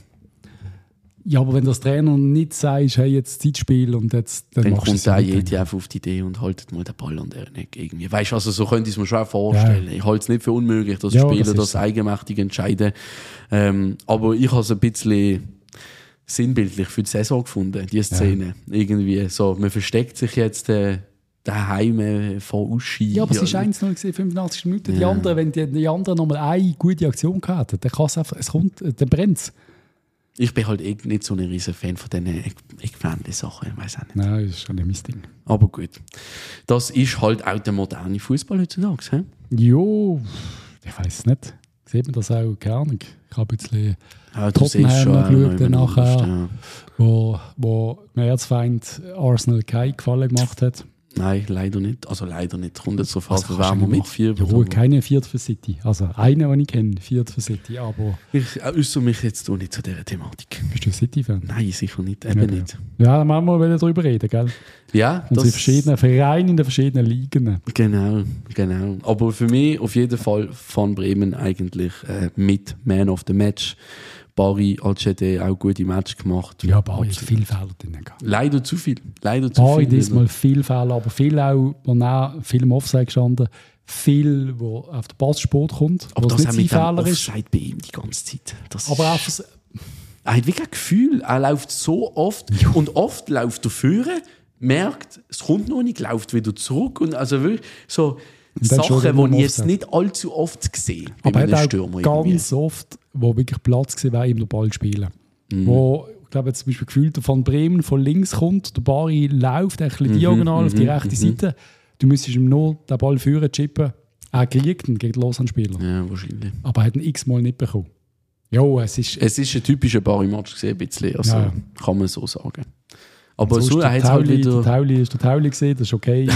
Ja, aber wenn das Trainer nicht sagt, hey, jetzt Zeitspiel und jetzt, dann, Dann machst du kommt es ja der nicht. jede einfach auf die Idee und haltet mal den Ball an der Ecke irgendwie. Weißt du, also so könnte ich es mir schon auch vorstellen. Ich halte es nicht für unmöglich, dass Ja, Spieler das das, ist so. eigenmächtig entscheiden. Ähm, aber ich habe es ein bisschen sinnbildlich für die Saison gefunden, die Szene. Irgendwie so, man versteckt sich jetzt äh, daheim äh, von Uschi. Ja, aber es war eins null, fünfundachtzig Minuten. Die Ja. anderen, wenn die, die anderen nochmal eine gute Aktion gehabt hätten, dann kann es einfach, es kommt, äh, dann brennt es. Ich bin halt eh nicht so ein riesen Fan von diesen Eckpfändchen-Sachen, ich weiß auch nicht. Nein, das ist schon nicht mein Ding. Aber gut. Das ist halt auch der moderne Fußball heutzutage. He? Jo, ich weiß es nicht. Sieht man das auch gerne? Ich habe ein bisschen Ja, Tottenham noch auch geschaut, noch nachher. anders, ja. wo, wo mein Erzfeind Arsenal keinen Gefallen gemacht hat. Nein, leider nicht. Also leider nicht. Kommt jetzt drauf an, Also für kannst wen du wir nicht mitfiebern. machen. Ja, keine Viert für City. Also einen, den ich kenne, Viert für City, aber Ich äußere mich jetzt auch nicht zu dieser Thematik. bist du City-Fan? Nein, sicher nicht. Eben Ja, nicht. Ja, dann machen wir wieder darüber reden, gell? Ja, Unsere verschiedenen Vereine in den verschiedenen Ligen. Genau, genau. Aber für mich auf jeden Fall von Bremen eigentlich äh, mit Man of the Match. Bari Alcede auch gute Match gemacht. Ja, Bari hat Absolut. viele Fehler drin gehabt. Leider zu viel. Leider zu Bari viel. diesmal viel Fehler, aber viel auch, wo auch viel im Offside gestanden, viel, wo auf den Passsport kommt, wo Aber es das nicht auch sein mit dem Fehler ist. Offside bei ihm die ganze Zeit. Das Aber ist- auch fürs- Er hat wirklich ein Gefühl, er läuft so oft und oft läuft er führen, merkt, es kommt noch nicht, läuft wieder zurück und also wirklich so Und dann schon Sachen, wieder die ich im jetzt Offside. nicht allzu oft sehe bei Aber einem er hat Stürmer. auch irgendwie. ganz oft, wo wirklich Platz war, war ihm der Ball spielen. Mhm. Wo, ich glaube, jetzt zum Beispiel gefühlt von Bremen von links kommt, der Bari läuft ein Mhm, bisschen diagonal auf die rechte Seite. Du müsstest ihm nur den Ball führen, chippen. Er kriegt ihn gegen den Lausanne-Spieler. Ja, wahrscheinlich. Aber er hat ihn x-mal nicht bekommen. Jo, es ist... Es ist ein typischer Bari-Match gesehen, ein bisschen, also Ja. kann man so sagen. Aber so, er der hat es halt Tauli, wieder... der Tauli ist der Tauli gesehen, das ist okay.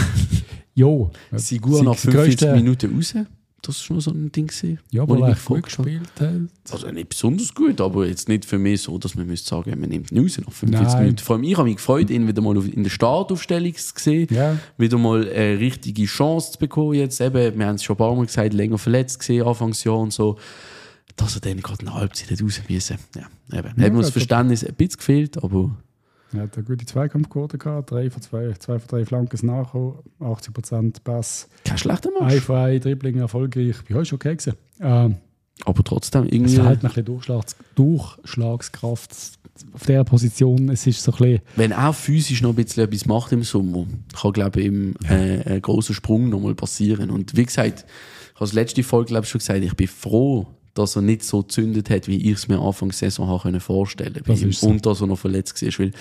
Jo. Sigur nach fünfundvierzig Minuten raus. Das war noch so ein Ding gewesen, Ja, wo aber ich er mich gut gefragt habe. gespielt hat. Also nicht besonders gut, aber jetzt nicht für mich so, dass man müsste sagen, man nimmt ihn raus nach fünfundvierzig Nein. Minuten. Vor allem ich habe mich gefreut, ihn wieder mal in der Startaufstellung zu sehen, Ja. wieder mal eine richtige Chance zu bekommen jetzt. Eben, wir haben es schon ein paar Mal gesagt, länger verletzt gesehen, Anfangsjahr und so, dass er dann gerade eine Halbzeit hat raus müssen. Ja, eben. Ja, hat mir das gut, Verständnis ein bisschen gefehlt, aber Er hat eine gute Zweikampfquote gehabt, drei von zwei, zwei von drei Flanken nachgekommen, achtzig Prozent Pass. kein schlechter Match. Ein von ein Dribbling erfolgreich. Bei euch okay gewesen. Ähm, Aber trotzdem es irgendwie... verhält mir ein bisschen Durchschlags Durchschlagskraft auf dieser Position. Es ist so ein bisschen... Wenn er physisch noch ein bisschen etwas macht im Sommer, kann, glaube ich, ihm äh, ein grosser Sprung noch mal passieren. Und wie gesagt, ich habe das letzte Folge glaube ich, schon gesagt, ich bin froh, dass er nicht so gezündet hat, wie ich es mir Anfang der Saison habe vorstellen konnte. Das ist so. Und dass er noch verletzt war. Weil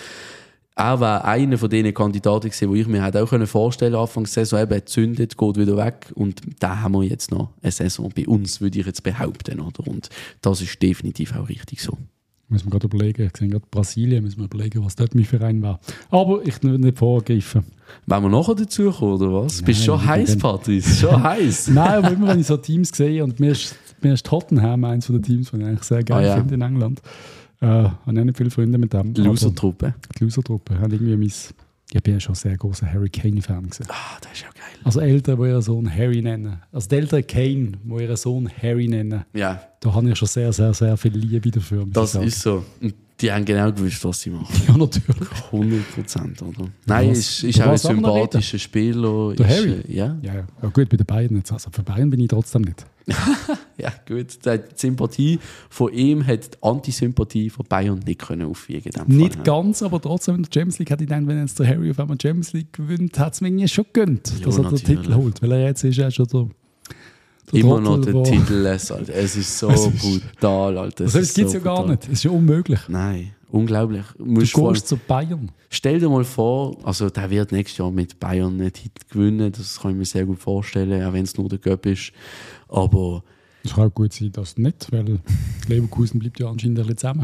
er war einer von den Kandidaten gewesen, wo ich mir hätte auch vorstellen konnte, Anfang der Saison eben gezündet, geht wieder weg. Und da haben wir jetzt noch eine Saison bei uns, würde ich jetzt behaupten. Oder? Und das ist definitiv auch richtig so. Müssen wir gerade überlegen. Ich sehe gerade Brasilien, müssen wir überlegen, was dort mein Verein war. Aber ich will nicht vorgreifen. Wollen wir nachher dazu kommen, oder was? Nein, Bist du schon ich heiß, bin- Patrice? Schon heiß? Nein, aber immer wenn ich so Teams sehe, und mir ist, mir ist Tottenham eins von den Teams, die ich eigentlich sehr geil Ah, ja. finde in England. Äh, habe ich nicht viele Freunde mit dem. Die Loser-Truppe. Aber Die Loser-Truppe. Haben irgendwie mein, ich bin ja schon ein sehr großer Harry Kane-Fan gewesen. Ah, das ist ja geil. Also Eltern, die ihren Sohn Harry nennen. Also die Eltern Kane, die ihren Sohn Harry nennen. Ja, Da habe ich schon sehr, sehr, sehr viel Liebe dafür. muss das ich sagen. ist so. Und die haben genau gewusst, was sie machen. Ja, natürlich. hundert Prozent, oder? Nein, was- ist, ist über auch ein was wollen wir sympathischer Spieler. Der ist, Harry? äh, Ja. Ja, ja. Ja, gut, bei den Bayern jetzt. Also für Bayern bin ich trotzdem nicht. Ja, gut. Die Sympathie von ihm hat die Antisympathie von Bayern nicht können aufwiegen. in dem Fall, Nicht ja. ganz, aber trotzdem in der Champions League hätte ich dann, wenn jetzt der Harry auf einmal die Champions League gewinnt, hat es mir irgendwie schon gegönnt, Ja, dass er den natürlich. Titel holt. Weil er jetzt ist ja schon der, der Immer noch Trottel, den wo- Titel lässt, Alter. Es ist so Es ist- brutal, Alter. Es Das ist gibt es so ja gar brutal. nicht. Es ist ja unmöglich. Nein, unglaublich. Du Du musst vor allem- gehst zu Bayern. Stell dir mal vor, also der wird nächstes Jahr mit Bayern einen Titel gewinnen, das kann ich mir sehr gut vorstellen, auch wenn es nur der Cup ist. Aber Es kann auch gut sein, dass nicht, weil Leverkusen bleibt ja anscheinend ein bisschen zusammen.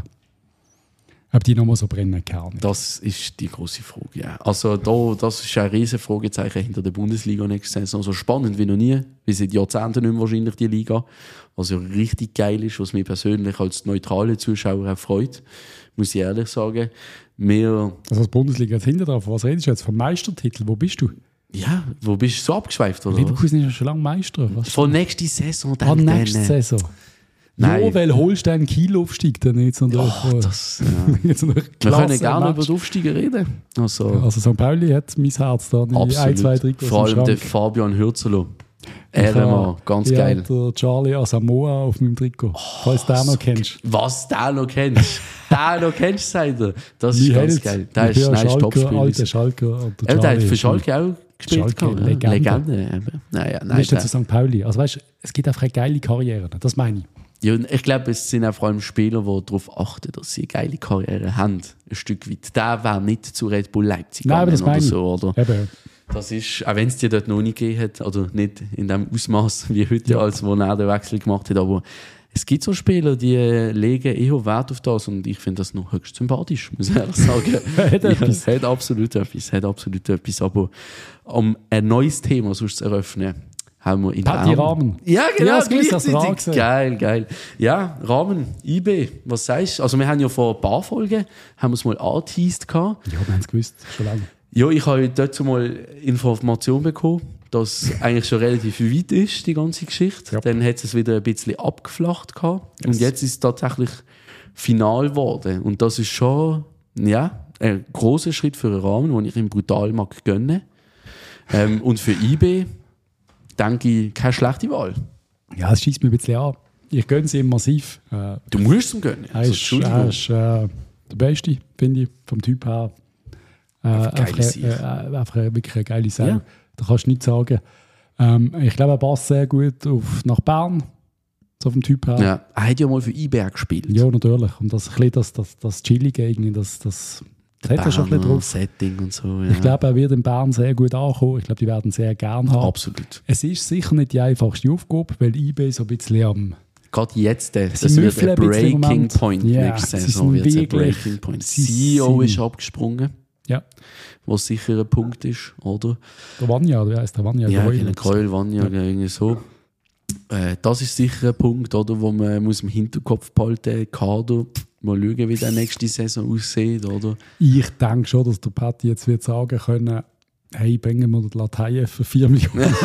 Ob die nochmal so brennen kann. das ist die große Frage. Ja. Also da, das ist ein riesen Fragezeichen hinter der Bundesliga nächste Saison. So spannend wie noch nie, wie seit Jahrzehnten nicht mehr wahrscheinlich die Liga. Was ja richtig geil ist, was mich persönlich als neutrale Zuschauer auch freut, muss ich ehrlich sagen. Wir, Also als Bundesliga jetzt hinter drauf. Was redest du jetzt vom Meistertitel? Wo bist du? ja, wo bist du so abgeschweift, oder? was? Leverkusen ist ja schon lange Meister. Was Von nächster Saison Ah, dann. nächste dann, äh, Saison. Nein. Ja, weil Holstein Kiel aufsteigt dann jetzt. Und Oh, das, ja. jetzt noch Wir können gerne über die Aufsteiger reden. Also, Also Sankt Pauli hat mein Herz da. Die absolut. ein, zwei Trikots Vor im allem der Schrank. Fabian Hürzelo. Ich Ehrenmann, habe- ganz ich geil. habe der Charlie Asamoah auf meinem Trikot. falls du den noch kennst. Was du noch kennst. Den noch kennst, sagt er. Das ist Mein ganz Held. geil. Der Ich ist bin ein ja Schalker, Topspieler. alter Schalker. Und der Ja, der hat Charlie für ist- Schalke auch gespielt. Schalke, gehabt, ja. Legende. Legende eben. Naja, Wie nein, ist denn der, zu Sankt Pauli? Also weißt, es gibt einfach eine geile Karriere. Das meine ich. ja, und ich glaube, es sind auch vor allem Spieler, die darauf achten, dass sie eine geile Karriere haben. Ein Stück weit. Der wäre nicht zu Red Bull Leipzig Nein, aber das gegangen meine oder ich. so. Oder? Eben. Das ist, auch wenn es dir dort noch nicht gegeben hat, oder nicht in dem Ausmaß wie heute, Ja. als wo er den Wechsel gemacht hat, aber es gibt so Spieler, die äh, legen eher Wert auf das und ich finde das noch höchst sympathisch, muss ich ehrlich sagen. Hat Ja, etwas. es hat absolut etwas, hat absolut etwas, aber um ein neues Thema sonst zu eröffnen, haben wir in Patti Rahmen. Ja, genau, Ja, das Gewiss, hast du gleichzeitig. gesehen. Geil, geil. Ja, Rahmen, I B, was sagst du? Also wir haben ja vor ein paar Folgen, haben wir es mal angeteased gehabt. Ja, wir haben es gewusst. Schon lange. Ja, ich habe dazu mal Information bekommen, dass eigentlich schon relativ weit ist, die ganze Geschichte. Ja. Dann hat es wieder ein bisschen abgeflacht gehabt. Yes. Und jetzt ist es tatsächlich final geworden. Und das ist schon, ja, ein großer Schritt für einen Rahmen, den ich ihm brutal mag gönnen. Ähm, und für I B denke ich, keine schlechte Wahl. Ja, es schießt mir ein bisschen an. Ich gönne sie ihm massiv. Äh, Du musst es ihm gönnen. er Also, ist, Entschuldigung. er ist äh, der Beste, finde ich, vom Typ her. Äh, Einfach geile einfach, äh, Sicht. äh, einfach äh, wirklich eine geile Sau. Ja. Da kannst du nichts sagen. Ähm, ich glaube, er passt sehr gut auf, nach Bern. So vom Typ her. Ja, er hat ja mal für I B gespielt. Ja, natürlich. Und das, ein bisschen das, das, das Chillige, irgendwie, das, das, das hat er schon ein bisschen Berner drauf. Setting und so. Ja. Ich glaube, er wird in Bern sehr gut ankommen. Ich glaube, die werden sehr gern haben. Absolut. Es ist sicher nicht die einfachste Aufgabe, weil I B so ein bisschen am... Gerade jetzt, äh, Sie das wird müffeln ein ein bisschen im Breaking Moment. Point Ja, nächste sie Saison. sind Wird's ein wirklich- Breaking Point. sie C E O sind- ist abgesprungen. Ja. Was sicher ein Punkt ist, oder? Der Vanya, wie heisst der Vanya? Ja, Goil. genau, Keul, Vanya, ja. irgendwie so. Äh, das ist sicher ein Punkt, oder, wo man muss im Hinterkopf behalten, Kader, mal schauen, wie der nächste Saison aussieht, oder? Ich denke schon, dass der Patti jetzt wird sagen können, hey, bringen wir den Latein für vier Millionen.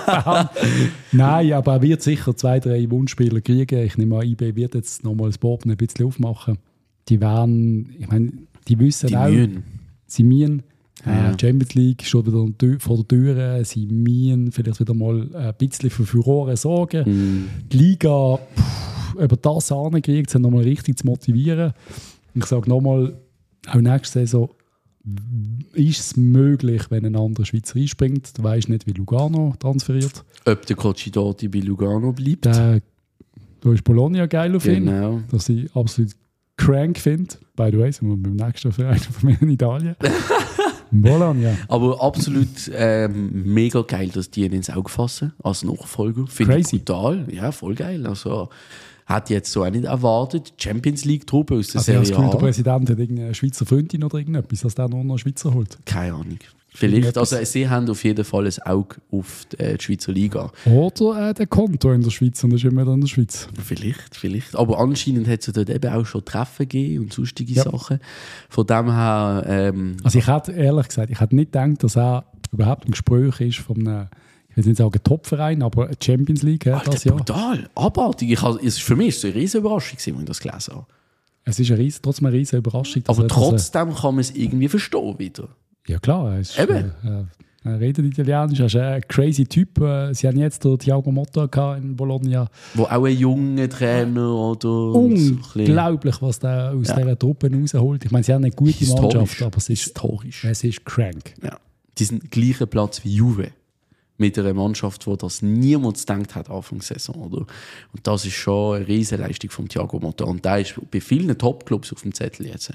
Nein, aber er wird sicher zwei, drei Wunschspieler kriegen. Ich nehme an, I B wird jetzt nochmal das Bob ein bisschen aufmachen. Die werden, ich meine, die wissen Die auch, mühen. sie mühen. Ja. Äh, Champions League steht wieder vor der Tür. Sie mühen vielleicht wieder mal ein bisschen für Furore sorgen. Mm. Die Liga pff, über das hinkriegt, sie nochmal richtig zu motivieren. Ich sage nochmal, auch nächste Saison ist es möglich, wenn ein anderer Schweizer einspringt. Du weißt nicht, wie Lugano transferiert. Ob der Coccidati bei Lugano bleibt. Der, da ist Bologna geil auf ihn, Genau. dass ich absolut crank finde. By the way, sind wir beim nächsten Verein von mir in Italien. Bologna. Aber absolut ähm, mega geil, dass die ihn ins Auge fassen als Nachfolger. Finde ich Crazy. brutal. Ja, voll geil. Also, hat jetzt so auch nicht erwartet. Champions League-Truppe aus der Also ich habe das Serie Gefühl, der A. Präsident hat irgendeine Schweizer Freundin oder irgendetwas, dass der nur noch Schweizer holt. Keine Ahnung. Vielleicht, also sie haben auf jeden Fall ein Auge auf die, äh, die Schweizer Liga. Oder äh, der Konto in der Schweiz und ist immer in der Schweiz. Vielleicht, vielleicht. Aber anscheinend hat es dort eben auch schon Treffen gegeben und sonstige Ja. Sachen. Von dem her, ähm, Also ich hätte, ehrlich gesagt, ich hätte nicht gedacht, dass er überhaupt ein Gespräch ist von einem, ich will nicht sagen Topverein, aber eine Champions League äh, Alter, das Jahr. brutal, abartig. Ich hab, es, für mich ist es eine riesige Überraschung, gewesen, als ich das gelesen habe. Es ist eine riesen, trotzdem eine riesige Überraschung. dass Aber er das, äh, trotzdem kann man es irgendwie verstehen wieder. Ja klar, er, ist, Eben. äh, er redet Italienisch, er ist ein crazy Typ. Äh, Sie haben jetzt den Thiago Motta gehabt in Bologna. Wo auch ein junger Trainer oder so ein bisschen- Unglaublich, was der aus Ja. dieser Truppe rausholt. Ich meine, sie haben eine gute Historisch. Mannschaft, aber es ist, historisch. es ist crank. Ja. Die sind gleichen Platz wie Juve. Mit einer Mannschaft, wo das niemand gedacht hat Anfang der Saison. Oder? Und das ist schon eine riesige Leistung von Thiago Motta. Und der ist bei vielen Top-Clubs auf dem Zettel jetzt.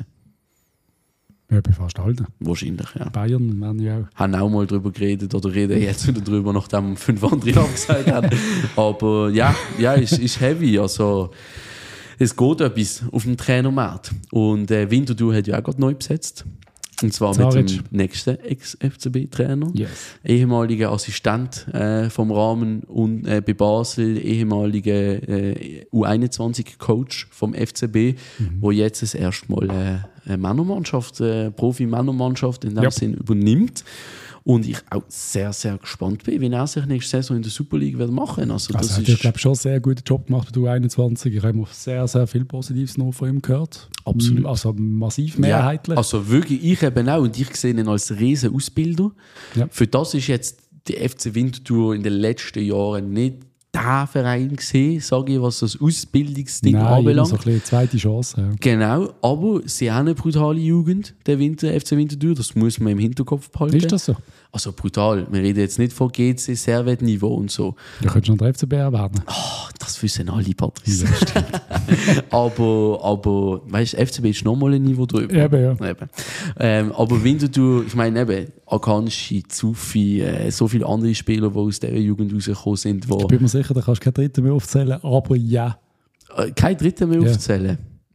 Ja, bei fast allen. Wahrscheinlich, ja. Bayern werden ja auch. Haben auch mal darüber geredet oder reden jetzt wieder darüber, nachdem fünf andere abgesagt haben. Aber ja, ja, ist, ist heavy. Also, es geht etwas auf dem Trainermarkt. Und äh, Winterthur hat ja auch gerade neu besetzt. Und zwar Zaric. mit dem nächsten Ex-F C B-Trainer. Yes. Ehemaliger Assistent äh, vom Rahmen und äh, bei Basel, ehemaliger äh, U einundzwanzig-Coach vom F C B, mhm. wo jetzt das erste Mal äh, eine Männermannschaft, äh, Profi-Männermannschaft in dem Ja. Sinn übernimmt. Und ich auch sehr, sehr gespannt bin, wie er sich nächste Saison in der Super League wird machen. Also, Also das er hat, ist ich glaube, schon einen sehr guten Job gemacht bei U einundzwanzig. Ich habe immer sehr, sehr viel Positives noch von ihm gehört. Absolut. Also massiv mehrheitlich. Ja, also wirklich, ich eben auch. Und ich sehe ihn als riesen Ausbilder. Ja. Für das ist jetzt die F C Winterthur in den letzten Jahren nicht der Verein gesehen, sage ich, was das Ausbildungsding Nein, immer anbelangt. so ein bisschen eine zweite Chance. Ja. Genau, aber sie haben eine brutale Jugend, der Winter, F C Winterthur. Das muss man im Hinterkopf behalten. Ist das so? Also brutal. Wir reden jetzt nicht von G C, Servet-Niveau und so. Du könntest noch den F C B erwähnen. Oh, das wissen alle, Patrice. aber, aber weißt du, F C B ist nochmal ein Niveau drüber. Eben, ja. Eben. Ähm, aber Winterthur, ich meine eben, Akanji, Zufi, äh, so viele andere Spieler, die aus dieser Jugend rausgekommen sind, wo Ich bin mir sicher, da kannst du keinen dritten mehr aufzählen, aber ja. äh, kein Dritter mehr Ja. aufzählen.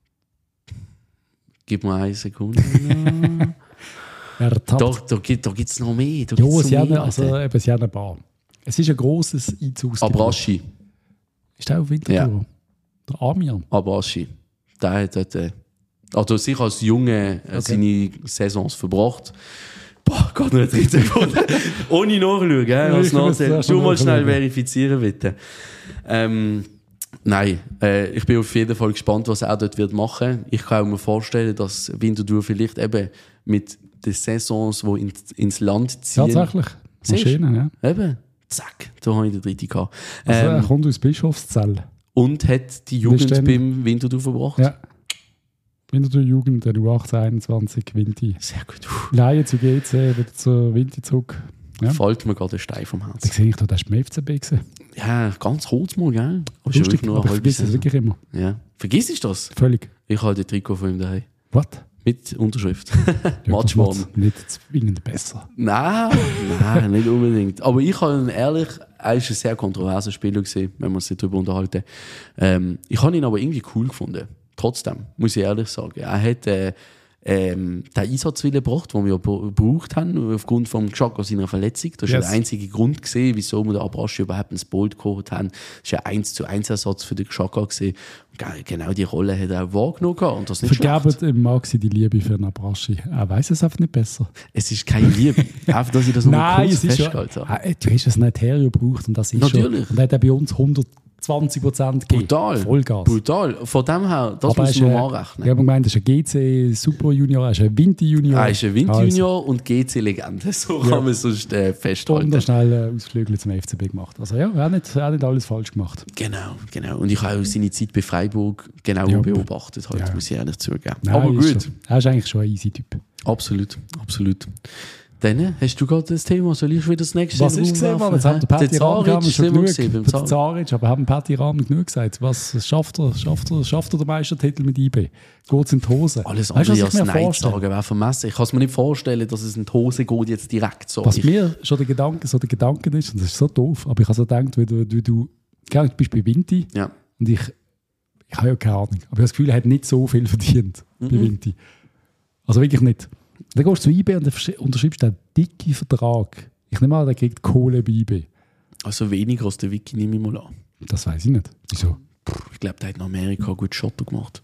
Gib mir eine Sekunde. Ertappt. Doch, da gibt es noch mehr. Da Ja, gibt's noch sie haben, mehr, also, Alter. eben, sie haben ein paar. Es ist ein grosses Einzugsgebiet. Abrashi. Ist der auf Winterthur? Ja. Der Amir. Abrashi. Der hat dort, äh, also sich als Junge äh, seine Saisons verbracht. Boah, Gott, noch nicht dritte geworden. Ohne nachschauen, gell? Ja, Als ich will es Nachsehen. erst Schon mal mal schnell nachschauen. verifizieren, bitte. Ähm, nein, äh, ich bin auf jeden Fall gespannt, was er dort wird machen. Ich kann mir vorstellen, dass Winterthur vielleicht eben mit den Saisons, die in, ins Land ziehen. Tatsächlich. Siehst du? Maschine, ja. Eben, zack, da habe ich den dritten gehabt. Also, er Ähm, kommt aus Bischofszell. und hat die Jugend dann- beim Winterthur verbracht. Ja. Winterthur Jugend, der U achtzehn einundzwanzig, Winti. Sehr gut. Puh. Laie zu G C, wieder zur Winti zurück. Ja. Fällt mir gerade ein Stein vom Da Herzen. sehe ich, da hast du beim F C B gesehen. Ja, ganz kurz mal, gell? Aber schon Lustig, wirklich nur aber eine ich halbe vergesse es Saison. wirklich immer. Ja. Vergiss ich das? Völlig. Ich habe den Trikot von ihm daheim. What? Mit Unterschrift. Ja, das Matchform. macht's nicht zwingend besser. Nein, nein, nicht unbedingt. Aber ich habe ihn ehrlich, er ist ein sehr kontroverser Spieler gewesen, wenn wir uns darüber unterhalten. Ähm, ich habe ihn aber irgendwie cool gefunden. Trotzdem, muss ich ehrlich sagen. Er hat äh, ähm, den Einsatzwillen gebracht, den wir gebraucht haben, aufgrund von Xhaka seiner Verletzung. Das war yes. der einzige Grund gewesen, wieso wir den Abraschi überhaupt ins Boot geholt haben. Das war ein eins zu eins Ersatz für den Xhaka gewesen. Und genau die Rolle hat er auch wahrgenommen. Und das nicht Vergebt im Maxi die Liebe für den Abraschi. Er weiss es einfach nicht besser. Es ist keine Liebe. Einfach, dass ich das nochmal kurz festgehalten habe. Du hast ein Ethereum gebraucht und das ist Natürlich. schon... Und er hat bei uns hundertzwanzig Prozent gegeben. Brutal. Vollgas. Brutal. Von dem her, das aber muss man mal anrechnen. Ich habe gemeint, er ist ein G C Super Junior, er ist ein Vinti Junior. Er ist ein Vinti Junior also. Und G C-Legende. So kann ja. man sonst äh, festhalten. Und schnell äh, Ausflüge zum F C B gemacht. Also ja, er hat nicht, er hat nicht alles falsch gemacht. Genau, genau. Und ich habe auch seine Zeit bei Freiburg genau ja. beobachtet, halt, ja. muss ich ehrlich zugeben. Nein, aber gut. Ist er ist eigentlich schon ein easy Typ. Absolut, absolut. Dann hast du gerade das Thema, soll ich wieder das nächste Was ist gesehen worden? Jetzt haben der Patti Rahm schon gesehen. Der Zaric, aber haben Patti Rahm genug gesagt. Was schafft er, schafft er, schafft er den Meistertitel mit I B? Geht es in die Hose? Alles andere als Nein sagen, wäre vermessen. Ich kann es mir nicht vorstellen, dass es in die Hose geht jetzt direkt so. Was ich mir schon der Gedanke, so der Gedanke ist, und das ist so doof, aber ich habe so gedacht, wie du, wie du, du bist bei Vinti ja. und ich, ich habe ja keine Ahnung, aber ich habe das Gefühl, er hat nicht so viel verdient mhm. bei Vinti. Also wirklich nicht. Dann gehst du zu I B und unterschreibst einen dicken Vertrag. Ich nehme an, der kriegt Kohle bei I B. Also weniger als der Wiki, nehme ich mal an. Das weiß ich nicht. Wieso? Ich glaube, der hat in Amerika gut Schotter gemacht.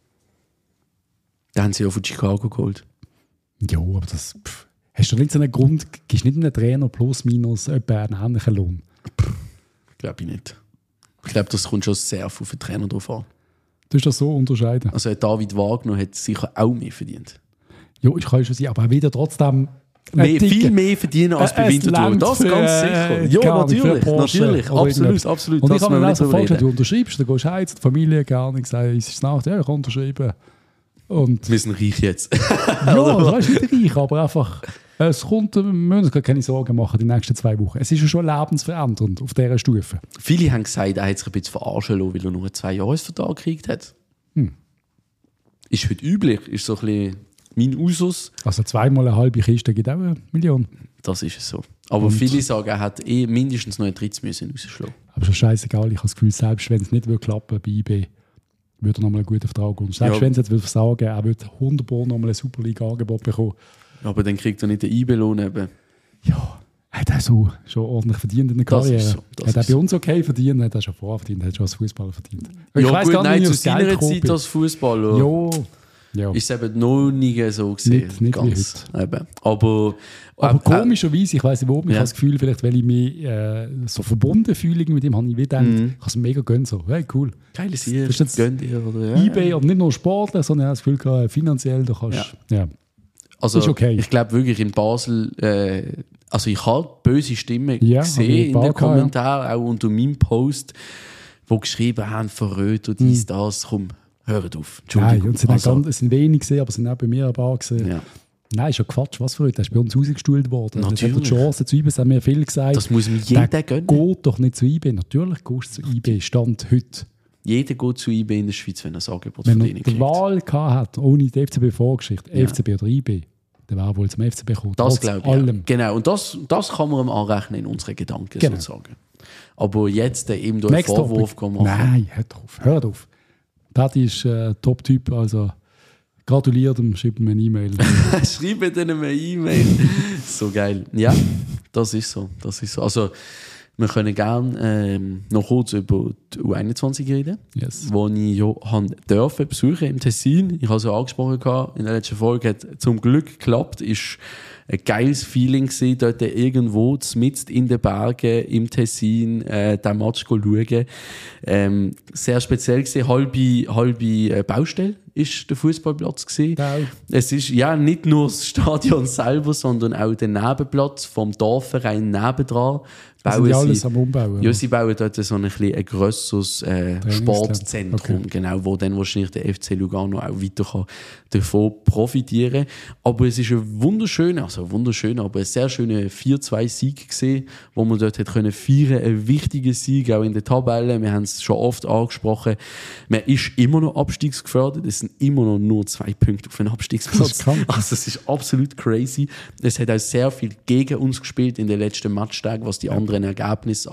Den haben sie ja von Chicago geholt. Ja, aber das... Pff, hast du nicht so einen Grund... Gibst du nicht einem Trainer plus minus etwa einen ähnlichen Lohn? Glaube ich nicht. Ich glaube, das kommt schon sehr auf den Trainer drauf an. Du hast das so unterscheiden. Also David Wagner hat sicher auch mehr verdient. Ja, ich kann schon sein, aber wieder trotzdem... Mehr, viel mehr verdienen als bei Winterthur. Das für, ganz sicher. Äh, ja, natürlich. natürlich. Absolut, absolut. Und ich habe mir also vorgestellt, du unterschreibst, dann gehst du heim, die Familie gar nicht, sagst, es ist Nacht, ja, ich kann unterschreiben. Und wir sind reich jetzt. Ja, das ist nicht reich, aber einfach, es kommt, wir müssen uns keine Sorgen machen die nächsten zwei Wochen. Es ist ja schon lebensverändernd auf dieser Stufe. Viele haben gesagt, er hat sich ein bisschen verarschen lassen, weil er nur einen Zwei-Jahres-Vertrag gekriegt hat. Hm. Ist heute üblich, ist so ein bisschen... Mein Usus. Also zweimal eine halbe Kiste gibt auch eine Million. Das ist es so. Aber und viele sagen, er hat eh mindestens noch einen Dritz müssen rausschlagen. Aber schon scheißegal. Ich habe das Gefühl, selbst wenn es nicht klappen bei I B, würde er nochmal einen guten Vertrag haben. Selbst ja. wenn es jetzt versagen, er wird hundert Pro nochmal ein Superliga-Angebot bekommen. Aber dann kriegt er nicht den I B-Lohn eben. Ja, hat er so schon ordentlich verdient in der Karriere. Das ist so, das hat er ist bei uns okay verdient, hat er schon vorher verdient, hat schon als Fußballer verdient. Ich ja gut, nein, zu seiner Zeit als Fußballer. Ja. Ja. Ist es eben noch nie so gesehen. Nicht, nicht ganz. Eben. Aber, aber äh, komischerweise, ich weiss nicht warum, ich ja. habe das Gefühl, vielleicht weil ich mich äh, so verbunden fühle mit dem, habe ich gedacht, mm. ich kann es mega gönnen. So. Hey, cool. Geiles hier, gönn dir. Oder, ja. I B, und nicht nur Sportler, sondern ich habe das Gefühl, finanziell, du kannst... Ja. Ja. Also, ist okay. Ich glaube wirklich in Basel, äh, also ich habe böse Stimmen ja, gesehen in den Kommentaren, ja. auch unter meinem Post, die geschrieben haben, Verröter, dies, mm. das, komm. Hört auf. Nein, und es, also, ganz, es sind wenig gesehen, aber es sind auch bei mir ein paar gesehen. Ja. Nein, ist ja Quatsch. Was für heute? Er ist bei uns rausgestuhlt worden. Natürlich. Er hat die Chance zu I B, das haben mir viele gesagt. Das muss mir jeder gönnen. Geht doch nicht zu I B. Natürlich gehst du zu I B. Stand heute. Jeder geht zu I B in der Schweiz, wenn er das Angebot wenn verdienen kriegt. Wenn er die Wahl hat, ohne die F C B-Vorgeschichte, ja. F C B oder I B, dann wäre er wohl zum F C B gekommen. Das glaube ich. Ja. Genau. Und das, das kann man ihm anrechnen in unseren Gedanken genau. sozusagen. Aber jetzt äh, eben durch einen Vorwurf machen. Nein, hört auf. Hört auf. Patti ist ein äh, Top-Typ, also gratuliert ihm, schreibt ihm eine E-Mail. Schreibt ihm eine E-Mail. So geil. Ja, das ist so. Das ist so. Also, wir können gerne ähm, noch kurz über die U einundzwanzig reden, yes. wo ich ja durfte besuchen im Tessin. Ich habe es ja angesprochen gehabt, in der letzten Folge hat zum Glück geklappt. Ist ein geiles Feeling gewesen, dort irgendwo mitten in den Bergen im Tessin äh, den Match zu schauen. Ähm, sehr speziell gewesen, halbe, halbe äh, Baustelle ist der Fußballplatz gewesen. Ja. Es ist ja nicht nur das Stadion selber, sondern auch der Nebenplatz vom Dorfverein nebendran. Bauen sie alles am Umbauen? Ja, sie bauen dort so ein, ein, ein grösseres äh, Sportzentrum, okay. genau, wo dann wahrscheinlich der F C Lugano auch weiter kann davon profitieren. Aber es ist ein wunderschöner, also wunderschön, aber ein sehr schöner vier zwei Sieg gesehen, wo man dort hat können feiern, ein wichtiger Sieg auch in der Tabelle. Wir haben es schon oft angesprochen. Man ist immer noch abstiegsgefährdet. Es sind immer noch nur zwei Punkte auf den Abstiegsplatz. Also es ist absolut crazy. Es hat auch sehr viel gegen uns gespielt in den letzten Matchtagen, was die anderen Ergebnisse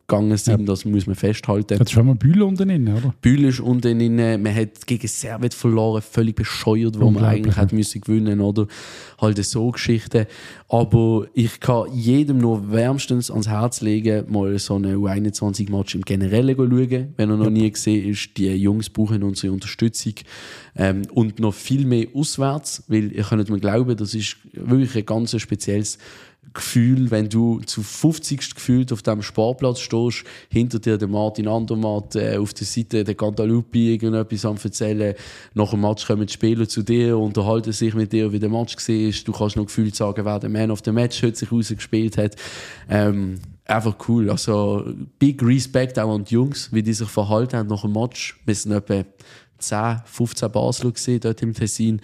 gegangen sind, Ja. das muss man festhalten. Das ist schon mal Bühl unten drin, oder? Bühl ist unten drin, man hat gegen Servet verloren, völlig bescheuert, wo man eigentlich ja. hätte müssen gewinnen, oder? Halt so Geschichten. Aber ich kann jedem nur wärmstens ans Herz legen, mal so einen U einundzwanzig-Match im Generellen schauen, wenn er noch nie gesehen ist. Die Jungs brauchen unsere Unterstützung. Ähm, und noch viel mehr auswärts, weil ihr könnt mir glauben, das ist wirklich ein ganz spezielles Gefühl, wenn du zu fünfzig gefühlt auf diesem Sportplatz stehst, hinter dir der Martin Andermatt, äh, auf der Seite der Cantalupi irgendetwas am erzählen, nach dem Match kommen die Spieler zu dir, unterhalten sich mit dir, wie der Match war, du kannst noch gefühlt sagen, wer der Man of the Match heute sich rausgespielt hat. Ähm, einfach cool, also big Respect auch an die Jungs, wie die sich verhalten haben nach dem Match. Wir sind etwa zehn, fünfzehn Basler gesehen dort im Tessin.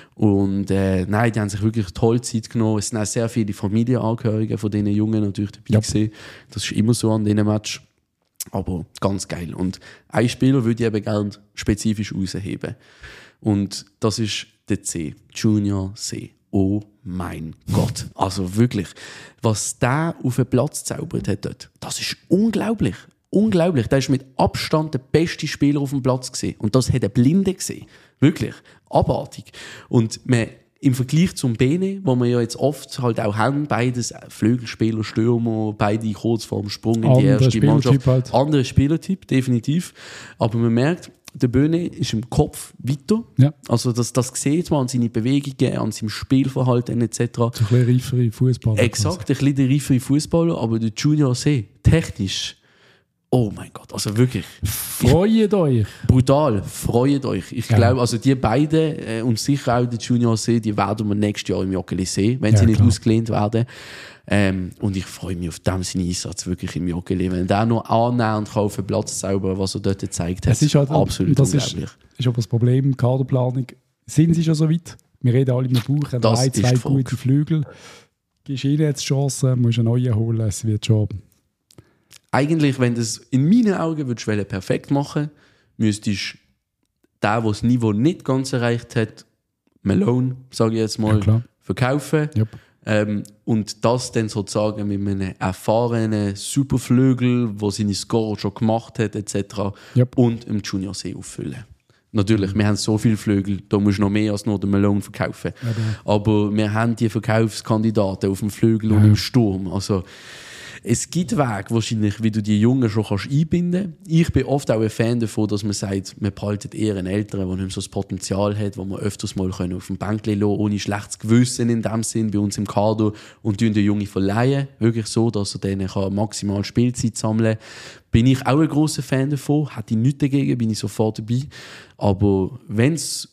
Und äh, nein, die haben sich wirklich toll Zeit genommen. Es sind auch sehr viele Familienangehörige von diesen Jungen natürlich dabei Ja. gewesen. Das ist immer so an diesen Match. Aber ganz geil. Und ein Spieler würde ich eben gerne spezifisch rausheben. Und das ist der C. Junior C. Oh mein Gott. Also wirklich, was der auf den Platz zaubert hat dort, das ist unglaublich. Unglaublich. Der ist mit Abstand der beste Spieler auf dem Platz gesehen. Und das hat der Blinde gesehen. Wirklich. Abartig. Und man, im Vergleich zum Bene, wo wir ja jetzt oft halt auch haben, beides Flügelspieler, Stürmer, beide kurz vor dem Sprung in die Anderer erste Spielertyp Mannschaft. halt. Anderer Spielertyp, definitiv. Aber man merkt, der Böhne ist im Kopf weiter. Ja. Also das, das sieht man an seinen Bewegungen, an seinem Spielverhalten et cetera. So ein bisschen reifere Fußballer. Exakt, ein bisschen der reifere Fußballer, aber der Junior C, technisch, oh mein Gott, also wirklich. Freut euch! Brutal, freut euch. Ich Ja. glaube, also die beiden äh, und sicher auch der Junior C, die werden wir nächstes Jahr im Joggeli sehen, wenn Ja, sie nicht klar. ausgelehnt werden. Ähm, und ich freue mich auf dem seinen Einsatz wirklich im Joggeli. Wenn der noch annähernd kann auf den Platz zaubern, was er dort gezeigt hat, Es ist halt, absolut das ist, unglaublich. ist aber das Problem, Kaderplanung. Sind sie schon so weit? Wir reden alle im Buch, haben Das ein, ist zwei die Frage. gute Flügel. Gibst ihnen jetzt Chancen, musst einen neuen holen, es wird schon. Eigentlich, wenn du es in meinen Augen würdest du perfekt machen, müsstest du den, der das Niveau nicht ganz erreicht hat, Malone, sage ich jetzt mal, Ja, klar. verkaufen. Yep. Ähm, und das dann sozusagen mit einem erfahrenen Superflügel, der seine Score schon gemacht hat, et cetera. Yep. Und im Junior C auffüllen. Natürlich, wir haben so viele Flügel, da musst du noch mehr als nur den Malone verkaufen. Aber wir haben die Verkaufskandidaten auf dem Flügel und Ja. im Sturm. Also, es gibt Wege, wahrscheinlich, wie du die Jungen schon kannst einbinden kannst. Ich bin oft auch ein Fan davon, dass man sagt, wir behalten eher einen Älteren, der nicht mehr so das Potenzial hat, wo wir öfters mal können auf dem Bänkchen lassen, ohne schlechtes Gewissen in dem Sinn, bei uns im Kader, und den Jungen verleihen. Wirklich so, dass er denen kann maximal Spielzeit sammeln kann. Bin ich auch ein grosser Fan davon. Hätte ich nichts dagegen, bin ich sofort dabei. Aber wenn es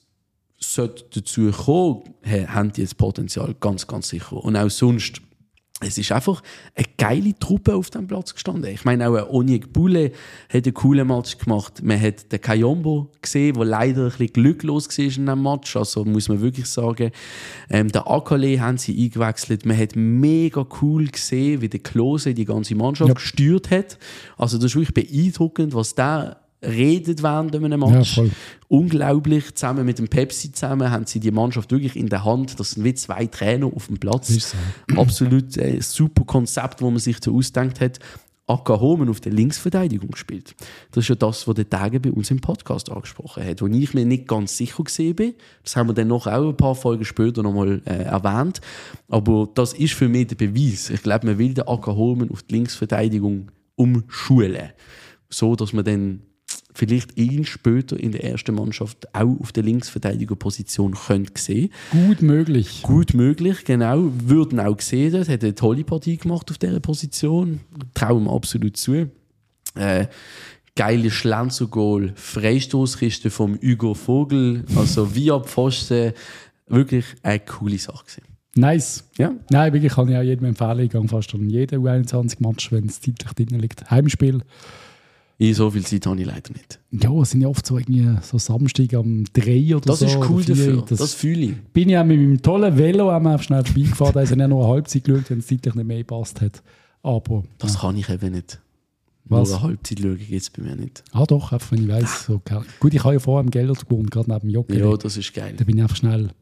dazu kommen, haben die das Potenzial, ganz, ganz sicher. Und auch sonst, es ist einfach eine geile Truppe auf dem Platz gestanden. Ich meine, auch ein Onyek Bule hat einen coolen Match gemacht. Man hat den Kayombo gesehen, der leider ein bisschen glücklos war in diesem Match. Also muss man wirklich sagen. Ähm, den Akale haben sie eingewechselt. Man hat mega cool gesehen, wie der Klose die ganze Mannschaft Ja. gesteuert hat. Also das ist wirklich beeindruckend, was der redet während einem Ja, Match. voll. Unglaublich. Zusammen mit dem Pepsi zusammen haben sie die Mannschaft wirklich in der Hand. Das sind wie zwei Trainer auf dem Platz. Ist so. Absolut äh, super Konzept, das man sich so ausgedacht hat. Akka Homen auf der Linksverteidigung gespielt. Das ist ja das, was der Tage bei uns im Podcast angesprochen hat, wo ich mir nicht ganz sicher gesehen bin. Das haben wir dann noch auch ein paar Folgen später nochmal äh, erwähnt. Aber das ist für mich der Beweis. Ich glaube, man will den Akka Homen auf die Linksverteidigung umschulen. So, dass man dann vielleicht ihn später in der ersten Mannschaft auch auf der Linksverteidigerposition könnte sehen. Gut möglich. Gut möglich, genau. Würden auch gesehen, dort. Hat eine tolle Partie gemacht auf dieser Position. Trauen wir absolut zu. Äh, geile Schlenzer-Goal, Freistoßkiste vom Hugo Vogel, also via Pfosten. Wirklich eine coole Sache gewesen. Nice. Ja. Nein, wirklich kann ich auch jedem empfehlen. Ich gehe fast an jeden U einundzwanzig-Match, wenn es zeitlich drin liegt. Heimspiel. Ich, so viel Zeit habe ich leider nicht. Ja, es sind ja oft so, irgendwie so Samstag am drei oder Das so. ist cool oder vier. dafür. Das, Das fühle ich. bin ich auch mit meinem tollen Velo einmal schnell ins Spiel gefahren. Da ist ja nur eine Halbzeit geschaut, wenn es zeitlich nicht mehr gepasst hat. Aber, Das ja. kann ich eben nicht. Was? Nur eine Halbzeit schauen geht es bei mir nicht. Ah doch, einfach wenn ich weiss. So, okay. Gut, ich habe ja vorher im Gellert gewohnt, gerade neben dem Joggeli. Ja, das ist geil. Da bin ich einfach schnell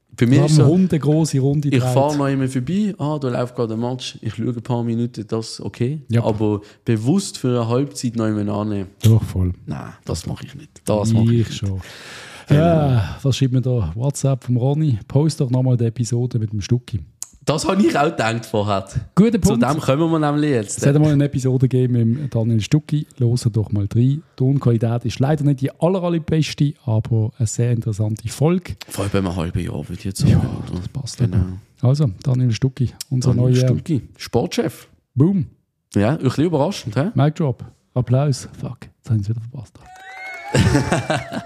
Bei mir ist so, Hunde große Runde ich dreht. fahre noch immer vorbei, ah, da läuft gerade ein Match, ich schaue ein paar Minuten, das okay. Ja. Aber bewusst für eine Halbzeit noch immer annehmen, Doch, voll. nein, das mache ich nicht. Das mache ich Ich nicht. schon. Ja, was schreibt mir da? WhatsApp vom Ronny. Post doch nochmal die Episode mit dem Stucki. Das habe ich auch gedacht vorher. Guter Zu Punkt. dem kommen wir nämlich jetzt. Es hat mal eine Episode gegeben mit Daniel Stucki. Hören doch mal rein. Die Tonqualität ist leider nicht die aller, allerbeste, aber eine sehr interessante Folge. Vor allem einem halben Jahr, würde ich jetzt sagen. Ja, oder? das passt. Genau. Also, Daniel Stucki, unser Daniel neuer Stucki, Sportchef. Boom. Ja, ein bisschen überraschend, hä? Mic Drop. Applaus. Fuck, jetzt haben sie es wieder verpasst.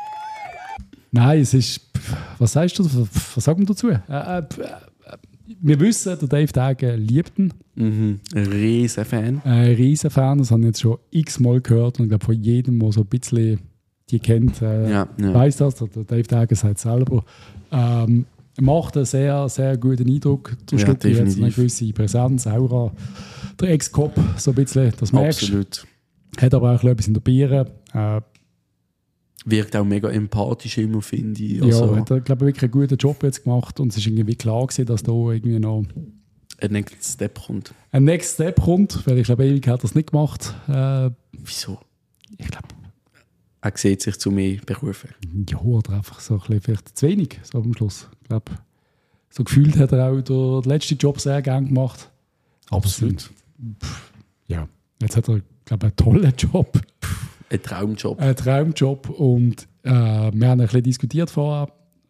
Nein, es ist. Was sagst du? Was sagt man dazu? Äh, äh, wir wissen, der Dave Degen liebt ihn. Mhm. Ein riesen Fan. Ein riesen Fan, das habe ich jetzt schon x-mal gehört und ich glaube, von jedem, der so ein bisschen die kennt, äh, Ja, ja. weiss das. Der Dave Degen sagt es selber. Ähm, macht einen sehr, sehr guten Eindruck. Der Ja, Stucki hat eine definitiv. gewisse Präsenz, Aura. Der Ex-Cop, so ein bisschen, das merkst du. Absolut. Hat aber auch etwas in der Biere. Äh, Wirkt auch mega empathisch immer, finde ich. ja, Also, hat er, glaube ich, wirklich einen guten Job jetzt gemacht und es ist irgendwie klar gewesen, dass da irgendwie noch ein Next Step kommt. ein Next Step kommt, weil ich glaube, ewig hat er es nicht gemacht. Äh, Wieso? ich glaube, Er sieht sich zu mehr berufen. ja, oder einfach so ein bisschen vielleicht zu wenig, so am Schluss. Ich glaube, so gefühlt hat er auch den letzten Job sehr gern gemacht. Absolut. Pff, ja, jetzt hat er, glaube ich, einen tollen Job. Ein Traumjob. Ein Traumjob und äh, wir haben ein bisschen diskutiert vorher.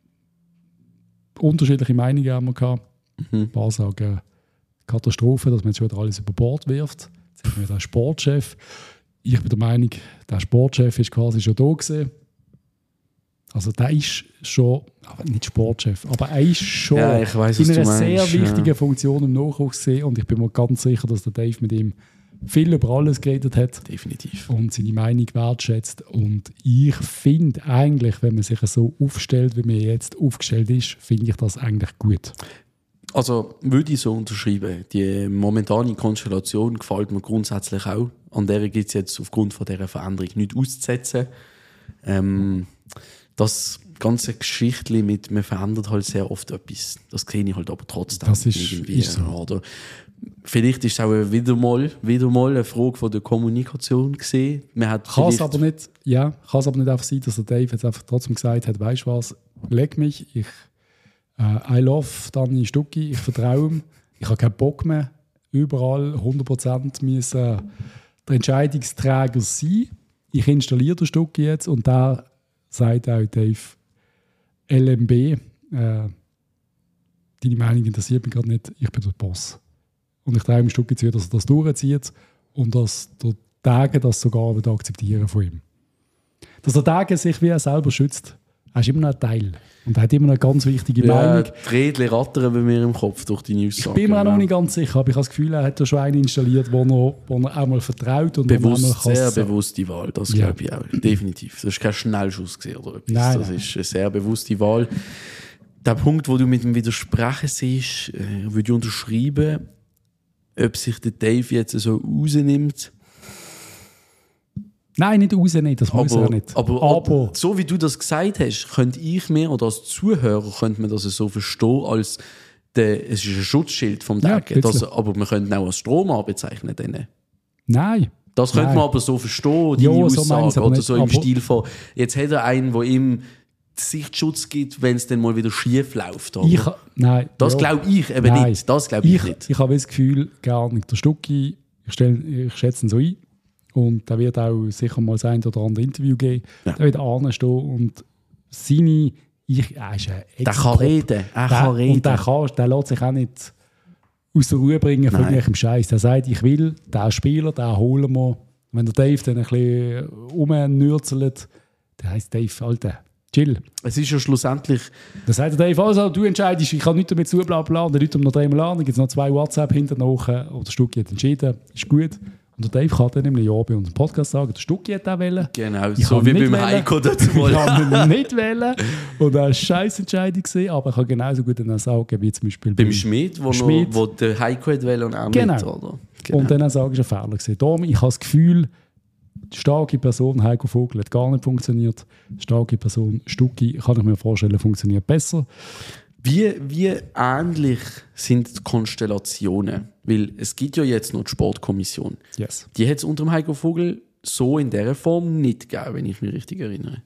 Unterschiedliche Meinungen haben wir gehabt. Mhm. Ein paar sagen Katastrophe, dass man jetzt schon wieder alles über Bord wirft. Jetzt haben wir den Sportchef. Ich bin der Meinung, der Sportchef ist quasi schon da gewesen. Also der ist schon, aber nicht Sportchef, aber er ist schon Ja, ich weiss, was in einer du sehr meinst, wichtigen ja. Funktion im Nachwuchs gesehen und ich bin mir ganz sicher, dass der Dave mit ihm viel über alles geredet hat Definitiv. und seine Meinung wertschätzt. Und ich finde eigentlich, wenn man sich so aufstellt, wie man jetzt aufgestellt ist, finde ich das eigentlich gut. Also würde ich so unterschreiben. Die momentane Konstellation gefällt mir grundsätzlich auch. An der gibt es jetzt aufgrund von dieser Veränderung nichts auszusetzen. Ähm, das ganze Geschichtchen mit, man verändert halt sehr oft etwas. Das sehe ich halt aber trotzdem Das ist- irgendwie. ist so. Oder vielleicht ist es auch wieder mal, wieder mal eine Frage von der Kommunikation gesehen. Man hat Kann es vielleicht- aber nicht, ja, kann es aber nicht einfach sein, dass der Dave jetzt einfach trotzdem gesagt hat, weißt du was, leg mich, ich äh, I love Dani Stucki, ich vertraue ihm, ich habe keinen Bock mehr, überall hundert Prozent müssen der Entscheidungsträger sein. Ich installiere den Stucki jetzt und da sagt auch Dave L M B, äh, deine Meinung interessiert mich gerade nicht, ich bin der Boss. Und ich traue dem Stucki zu, dass er das durchzieht und dass der Degen das sogar wird akzeptieren von ihm. Dass der Degen sich wie er selber schützt. Er ist immer noch ein Teil. Und er hat immer noch eine ganz wichtige ja, Meinung. die Rädchen rattern bei mir im Kopf durch die News. Ich bin mir auch noch nicht ganz sicher, aber ich habe das Gefühl, er hat da schon einen installiert, wo er, wo er auch mal vertraut und wo Bewusst, man auch mal sehr kann- bewusste Wahl, das Ja. glaube ich auch. Definitiv. Das ist kein Schnellschuss gesehen oder etwas. Nein, das nein. ist eine sehr bewusste Wahl. Der Punkt, wo du mit dem Widersprechen siehst, äh, würde ich unterschreiben, ob sich der Dave jetzt so rausnimmt. Nein, nicht rausnehmen, das muss er Aber, nicht. aber, aber so wie du das gesagt hast, könnte ich mir oder als Zuhörer könnte man das so verstehen, als der, es ist ein Schutzschild vom Ja, Degen. das, bisschen. aber man könnte ihn auch als Strom bezeichnen. Denen. nein. Das könnte Nein. man aber so verstehen, Ja, deine so meine ich's Aussage. aber Oder nicht, so im aber- Stil von, jetzt hat er einen, der ihm Sichtschutz gibt, wenn es dann mal wieder schief läuft. Oder? Ich, ha- nein. das ja. glaube ich eben Nein. nicht. Das glaube ich, Ich, nicht. ich habe das Gefühl, gar nicht. Der Stucki, ich, stell, ich schätze ihn so ein. Und da wird auch sicher mal sein oder andere Interview geben. Ja. Der wird anstehen und seine. Ich, er ist ein Der kann Ex-Cop. reden. Er Der, kann reden. und der, kann, der lässt sich auch nicht aus der Ruhe bringen von Nein. irgendwelchem Scheiß. Der sagt, ich will den Spieler, den holen wir. Wenn der Dave dann ein bisschen rumnürzelt, dann heisst Dave, Alter, chill. Es ist ja schlussendlich, Dann sagt der Dave, also du entscheidest, ich kann nichts damit zu, bla bla. Und dann ruft er noch dreimal an, dann gibt es noch zwei WhatsApp hinterher. Oder der Stucki hat entschieden, ist gut. Und der Dave kann dann nämlich ja bei unserem Podcast sagen, der Stucki hat auch wollen. genau, Ich so kann wie nicht beim wählen. Heiko dazu Ich mal. kann ihn nicht wählen. Und das war eine scheiß Entscheidung gewesen, aber ich kann genauso gut dann auch sagen, wie zum Beispiel Beim Schmied, wo, Schmied. Noch, wo der Heiko hat wollen und auch Genau. nicht. Oder? Genau. Und dann auch sagen, es war ein Fehler gewesen. Darum, ich habe das Gefühl, die starke Person Heiko Vogel hat gar nicht funktioniert. Die starke Person Stucki, kann ich mir vorstellen, funktioniert besser. Wie, wie ähnlich sind die Konstellationen? Weil es gibt ja jetzt noch die Sportkommission. Yes. Die hat es unter dem Heiko Vogel so in dieser Form nicht gegeben, wenn ich mich richtig erinnere.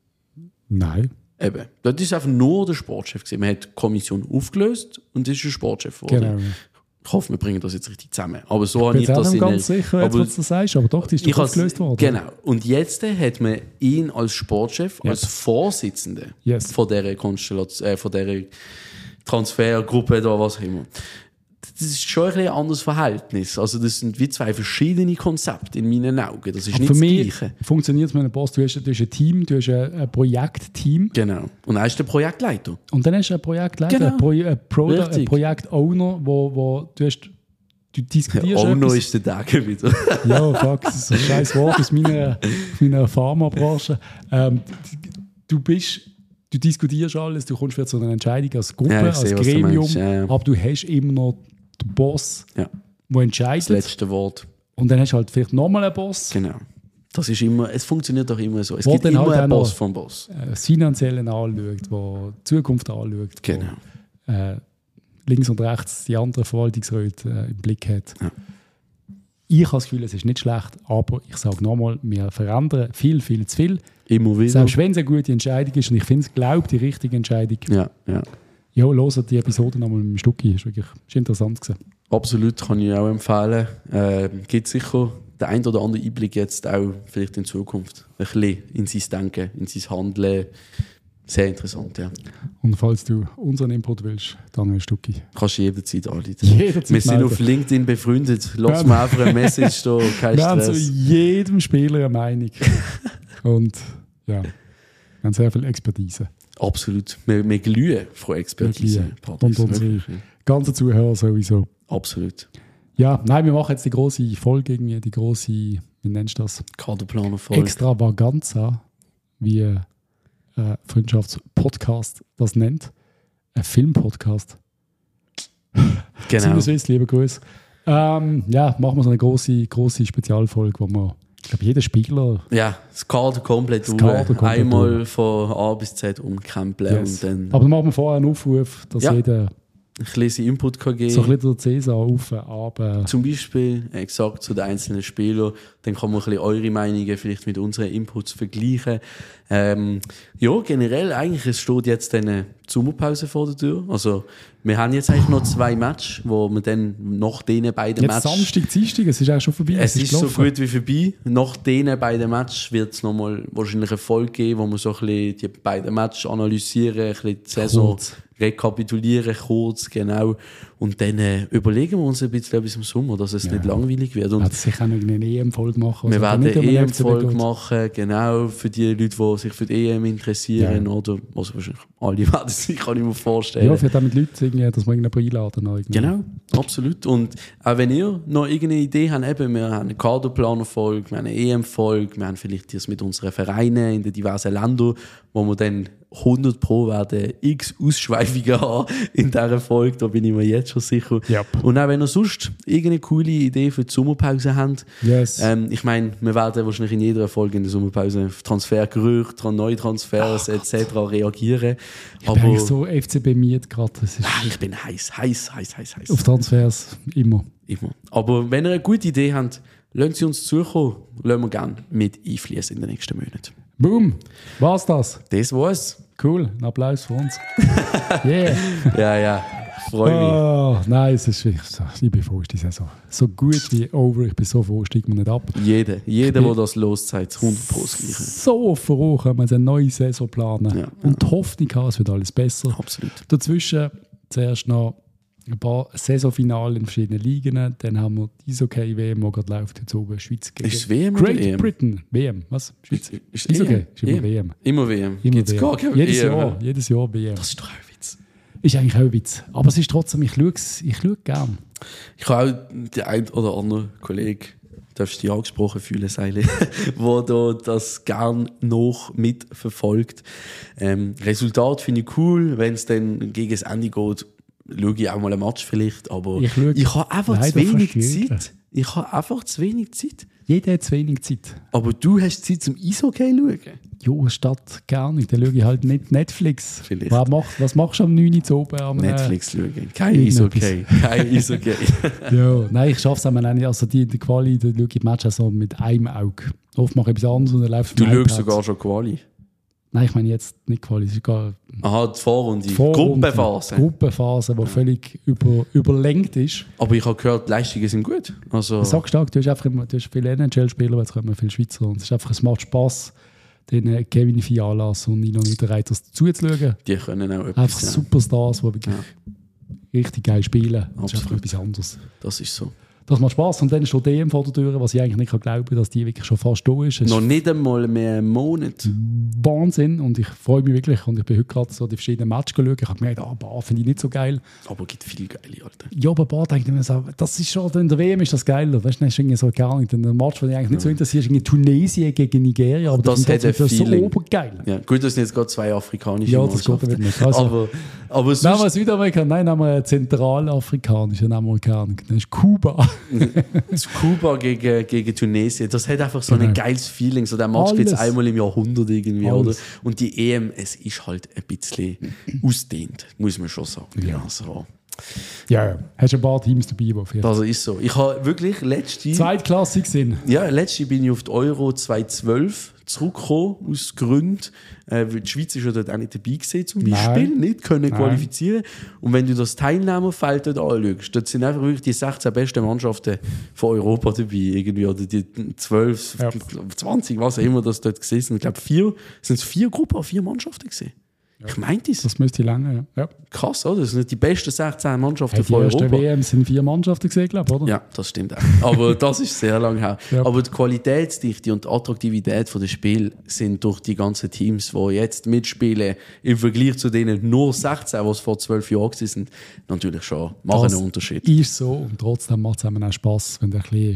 Nein. Eben. Dort war einfach nur der Sportchef gewesen. Man hat die Kommission aufgelöst und es ist ein Sportchef geworden. Genau. Ich hoffe, wir bringen das jetzt richtig zusammen. Aber so habe Ich ich bin jetzt das auch in nicht ganz der- sicher, jetzt, aber was du sagst, aber doch, die ist ich doch has- aufgelöst worden. Genau. Und jetzt hat man ihn als Sportchef, Ja. als Vorsitzender Yes. von dieser Konstellation, äh, von dieser Transfergruppe oder was auch immer. Das ist schon ein, bisschen ein anderes Verhältnis. Also das sind wie zwei verschiedene Konzepte in meinen Augen. Das ist Aber nicht für das mich Gleiche. funktioniert es mit einem Boss. Du hast, du hast ein Team, du hast ein, ein Projektteam Genau. Und er ist der Projektleiter. und dann hast du ein Projektleiter, Genau. ein, Pro, ein, Pro, ein Richtig. Projektowner, wo, wo du hast, du diskutierst Oh, noch etwas. ist der Tag wieder. Ja, fuck, das ist ein scheiß Wort aus meiner, meiner Pharmabranche. Ähm, du bist, du diskutierst alles, du kommst wieder zu einer Entscheidung als Gruppe, Ja, ich als sehe, was du Gremium, meinst, ja, ja. aber du hast immer noch den Boss, Ja. der entscheidet. Das letzte Wort. Und dann hast du halt vielleicht nochmal einen Boss, Genau. Das ist immer, es funktioniert doch immer so. Es Wo gibt dann immer halt einen auch noch- Boss vom Boss. äh, das Finanzielle anschaut, der die Zukunft anschaut, Genau. wo, äh, links und rechts die anderen Verwaltungsräte äh, im Blick hat. Ja. Ich habe das Gefühl, es ist nicht schlecht, aber ich sage nochmal, wir verändern viel, viel zu viel. Immer wieder. Selbst wenn es eine gute Entscheidung ist, und ich finde es, glaube die richtige Entscheidung. Ja, ja. Ja, hört die Episode nochmal mit dem Stucki, ist wirklich ist interessant gewesen. Absolut, kann ich auch empfehlen. Äh, gibt sicher den ein oder anderen Einblick jetzt auch vielleicht in Zukunft. Ein bisschen in sein Denken, in sein Handeln. Sehr interessant, ja. Und falls du unseren Input willst, Daniel Stucki. Kannst du jederzeit anrufen. Jederzeit Wir sind melden. auf LinkedIn befreundet. Lass Ja. mir einfach eine Message da, kein Wir haben zu Stress. jedem Spieler eine Meinung. Und ja, wir haben sehr viel Expertise. Absolut. Wir, wir glühen von Expertise. Wir glühen. Patrice, Und unsere- wirklich. Ganze Zuhörer sowieso. Absolut. Ja, nein, wir machen jetzt die große Folge, irgendwie, die große, wie nennst du das? Kaderplaner voll. Extravaganza, wie äh, Freundschaftspodcast das nennt. Ein Filmpodcast. Genau. Simon Swiss, lieber Grüß. Ähm, ja, machen wir so eine große, große Spezialfolge, wo wir, ich glaube, jeder Spieler. Ja, das Kader komplett Das durch. Kader komplett Einmal von A bis Z umkrempeln Yes. und dann Aber dann machen wir vorher einen Aufruf, dass Ja. jeder ein bisschen Input kann geben. so ein bisschen der Cäsar auf, aber Zum Beispiel äh, gesagt zu den einzelnen Spielern, dann kann man ein bisschen eure Meinungen vielleicht mit unseren Inputs vergleichen. Ähm, ja, generell eigentlich, es steht jetzt eine Sommerpause vor der Tür. Also wir haben jetzt eigentlich noch zwei Matches, wo wir dann nach denen beiden jetzt Matches... Samstag, Dienstag, es ist eigentlich schon vorbei. Es ist so gelaufen. gut wie vorbei. Nach diesen beiden Matches wird es nochmal wahrscheinlich eine Folge geben, wo wir so ein bisschen die beiden Matches analysieren, ein bisschen die Saison Kurz. rekapitulieren, kurz, genau. Und dann äh, überlegen wir uns ein bisschen bis im Sommer, dass es Ja. nicht langweilig wird. Und Hat sich auch noch eine E M-Folge machen. wir also werden nicht eine um den E F C B M-Folge geht. machen, genau, für die Leute, die sich für die E M interessieren, Ja. oder, also wahrscheinlich alle werden sich, kann ich mir vorstellen. Ja, vielleicht auch mit Leuten, irgendwie, dass wir irgendjemanden einladen. noch irgendwie. Genau, absolut. Und auch wenn ihr noch irgendeine Idee habt, eben, wir haben eine Kaderplaner-Folge, wir haben eine E M-Folge, wir haben vielleicht das mit unseren Vereinen in den diversen Ländern, wo wir dann hundert Pro werden x Ausschweifungen haben in dieser Folge, da bin ich mir jetzt schon sicher. Yep. Und auch wenn ihr sonst irgendeine coole Idee für die Sommerpause habt, Yes. ähm, ich meine, wir werden wahrscheinlich in jeder Folge in der Sommerpause auf Transfergerüchte, Neutransfers et cetera reagieren. ich bin eigentlich so F C B-miert gerade. Das ist Ah, ich bin heiß, heiß, heiß, heiß, heiß. auf Transfers immer. Immer. Aber wenn ihr eine gute Idee habt, lasst sie uns zukommen, lassen wir gerne mit einfließen in den nächsten Monaten. Boom! War's das? Das war's. Cool, ein Applaus für uns. Yeah! Ja, ja, freue mich. Oh, nein, es ist wirklich so, ich bin froh, ist die Saison. So gut wie over, ich bin so froh, steigt man nicht ab. Jeder, jeder, Ich der das loszieht, hundert Pro das Gleiche. So froh können wir jetzt eine neue Saison planen. Ja, Und die Hoffnung haben, es wird alles besser. Absolut. Dazwischen zuerst noch ein paar Saisonfinale in verschiedenen Ligen. Dann haben wir die Eishockey-W M, die gerade läuft, jetzt oben Schweiz gegen Ist es W M oder Great E M? Britain. W M, was? Schweiz? Ist- ist Eishockey? E M? Ist immer E M. W M. Immer W M. Immer Gibt's W M. gar kein jedes E M? Jahr, jedes Jahr W M. Das ist doch auch ein Witz. Ist eigentlich auch ein Witz. Aber es ist trotzdem, ich schaue es ich schaue gern. Ich habe auch den einen oder anderen Kollegen, darfst du dich angesprochen fühlen, Seile, der da das gern noch mitverfolgt. Ähm, Resultat finde ich cool, wenn es dann gegen das Ende geht, schaue ich auch mal einen Match vielleicht, aber Ich ich, schaue habe einfach leider zu wenig fast jeden. Zeit. Ich habe einfach zu wenig Zeit. Jeder hat zu wenig Zeit. Aber du hast Zeit zum Eishockey schauen? Jo, statt gar nicht. Dann schaue ich halt nicht Netflix. Vielleicht. Was, mach, was machst du am neun Uhr zu oben? Am, Netflix schauen. Kein ist okay. Kein ist okay. Ja, nein, ich schaffe es auch nicht. Also die, die Quali, da schaue ich die Matches so mit einem Auge. Oft mache ich etwas anderes und dann läuft Du schaust sogar schon Quali? Nein, ich meine jetzt nicht Quali. Es ist gar Aha, die Vorrunde. die Vorrunde, Gruppenphase. Gruppenphase, die ja. völlig über, überlenkt ist. Aber ich habe gehört, die Leistungen sind gut. Also Sag stark, du hast einfach immer, du hast viele N H L-Spieler, jetzt kommen viele Schweizer. Und es ist einfach, es macht Spass, den Kevin Fialas und Nino Niederreiters zuzuschauen. Die können auch etwas. Einfach ja. Superstars, die wirklich Ja. richtig geil spielen. Das Absolut. ist einfach etwas anderes. Das ist so. Das macht Spass. Und dann steht D M vor der Tür, was ich eigentlich nicht glauben kann, dass die wirklich schon fast da ist. Es Noch ist nicht einmal mehr einen Monat. Wahnsinn. Und ich freue mich wirklich. Und ich bin heute gerade so die verschiedenen Matches geschaut. Ich habe gemerkt, ah, Bar finde ich nicht so geil. Aber es gibt viel geile, Alter. Ja, aber Bar denke ich mir so, das ist schon, in der W M ist das geiler. Weißt du, das ist irgendwie so gar nicht. Ein Match, den ich eigentlich nicht so interessiert, ist irgendwie Tunesien gegen Nigeria. Aber Das das, hat ein ist so Feeling. obergeil. Ja, gut, das sind jetzt gerade zwei afrikanische Ja, das geht Mannschaften. aber nicht. Also, aber, aber nehmen wir sonst, Südamerika, nein, nehmen wir zentralafrikanischen Amerikaner. Das ist Kuba. Kuba gegen, gegen Tunesien, das hat einfach so Genau. ein geiles Feeling. So der Match gibt es Alles. einmal im Jahrhundert irgendwie, Alles. oder? Und die E M, es ist halt ein bisschen ausdehnt, muss man schon sagen. Ja. Also, Ja, ja. Hast ein paar Teams dabei, die vielleicht das ist so. Ich habe wirklich letzte... zweitklassig sind. Ja, letztes Jahr bin ich auf die Euro zweitausendzwölf zurückgekommen, aus Gründen. Äh, weil die Schweiz ist ja dort auch nicht dabei gewesen, zum Beispiel. Nein. Nicht können Nein. qualifizieren. Und wenn du das Teilnehmerfeld dort anschaust, dort sind einfach wirklich die sechzehn besten Mannschaften von Europa dabei. Irgendwie, oder die zwölf, Ja. zwanzig, was auch immer das dort gewesen sind. Ich glaube, vier, sind es vier Gruppen, vier Mannschaften gewesen. Ich meinte es. Das müsste lange, ja. ja. Krass, oder? Das sind die besten sechzehn Mannschaften Hey, die von erste Europa. W M sind vier Mannschaften gesehen, glaube ich, oder? Ja, das stimmt auch. Aber das ist sehr lang her. Ja. Aber die Qualitätsdichte und die Attraktivität des Spiels sind durch die ganzen Teams, die jetzt mitspielen, im Vergleich zu denen nur sechzehn, die es vor zwölf Jahren sind, natürlich schon machen Das einen Unterschied. ist so. Und trotzdem macht es einem auch Spass, wenn du ein bisschen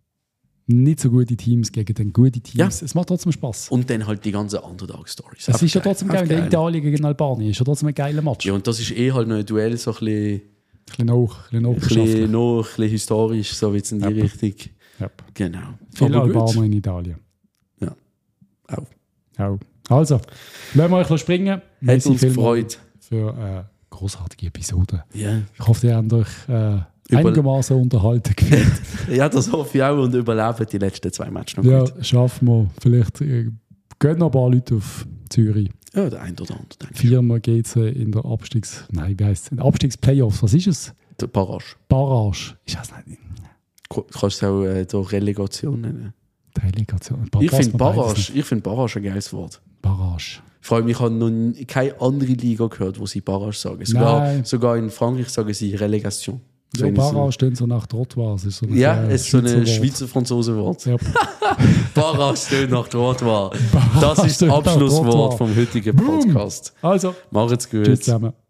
nicht so gute Teams gegen dann gute Teams. Ja. Es macht trotzdem Spass. Und dann halt die ganzen Underdog-Stories. Es ist ja trotzdem geil. geil. Der Italien gegen Albanien ist ja trotzdem ein geiler Match. Ja, und das ist eh halt noch ein Duell, so ein bisschen, Ein bisschen hoch, ein bisschen ein bisschen, hochgeschaftlich. noch, ein bisschen historisch, so wie es in die Ja. Richtung. Ja. Genau. Viele Aber gut. Albaner in Italien. Ja. Auch. Auch. Also, lassen wir euch noch springen. Hat Merci uns vielmals gefreut. für eine großartige Episode. Ja. Ich hoffe, ihr habt euch äh, Über- einigermaßen unterhalten gefühlt. Ja, das hoffe ich auch und überleben die letzten zwei Matches noch Ja, gut. schaffen wir. Vielleicht äh, gehen noch ein paar Leute auf Zürich. Ja, der ein oder andere, denke ich. Viermal geht es in der Abstiegs... Nein, wie heisst es? In der Abstiegsplayoffs. Was ist es? Der Barrage. Barrage. Ich weiß nicht. Ko- Kannst du es auch äh, durch Relegation nennen? Relegation. Ich Passt finde mir beides Barrage, nicht. ich find Barrage ein geiles Wort. Barrage. Vor allem, ich habe noch nie- keine andere Liga gehört, wo sie Barrage sagen. Sogar, Nein. sogar in Frankreich sagen sie Relegation. Ja, Wenn ich so- Barrage steht so nach Trottoir. Es ist so ein Ja, äh, es ist so ein Schweizer Wort. Schweizer-Franzosen-Wort. Ja. Barrage steht nach Trottoir. Das ist das steht nach Abschlusswort Trottoir. vom heutigen Boom. Podcast. Also, Macht's gut. tschüss zusammen.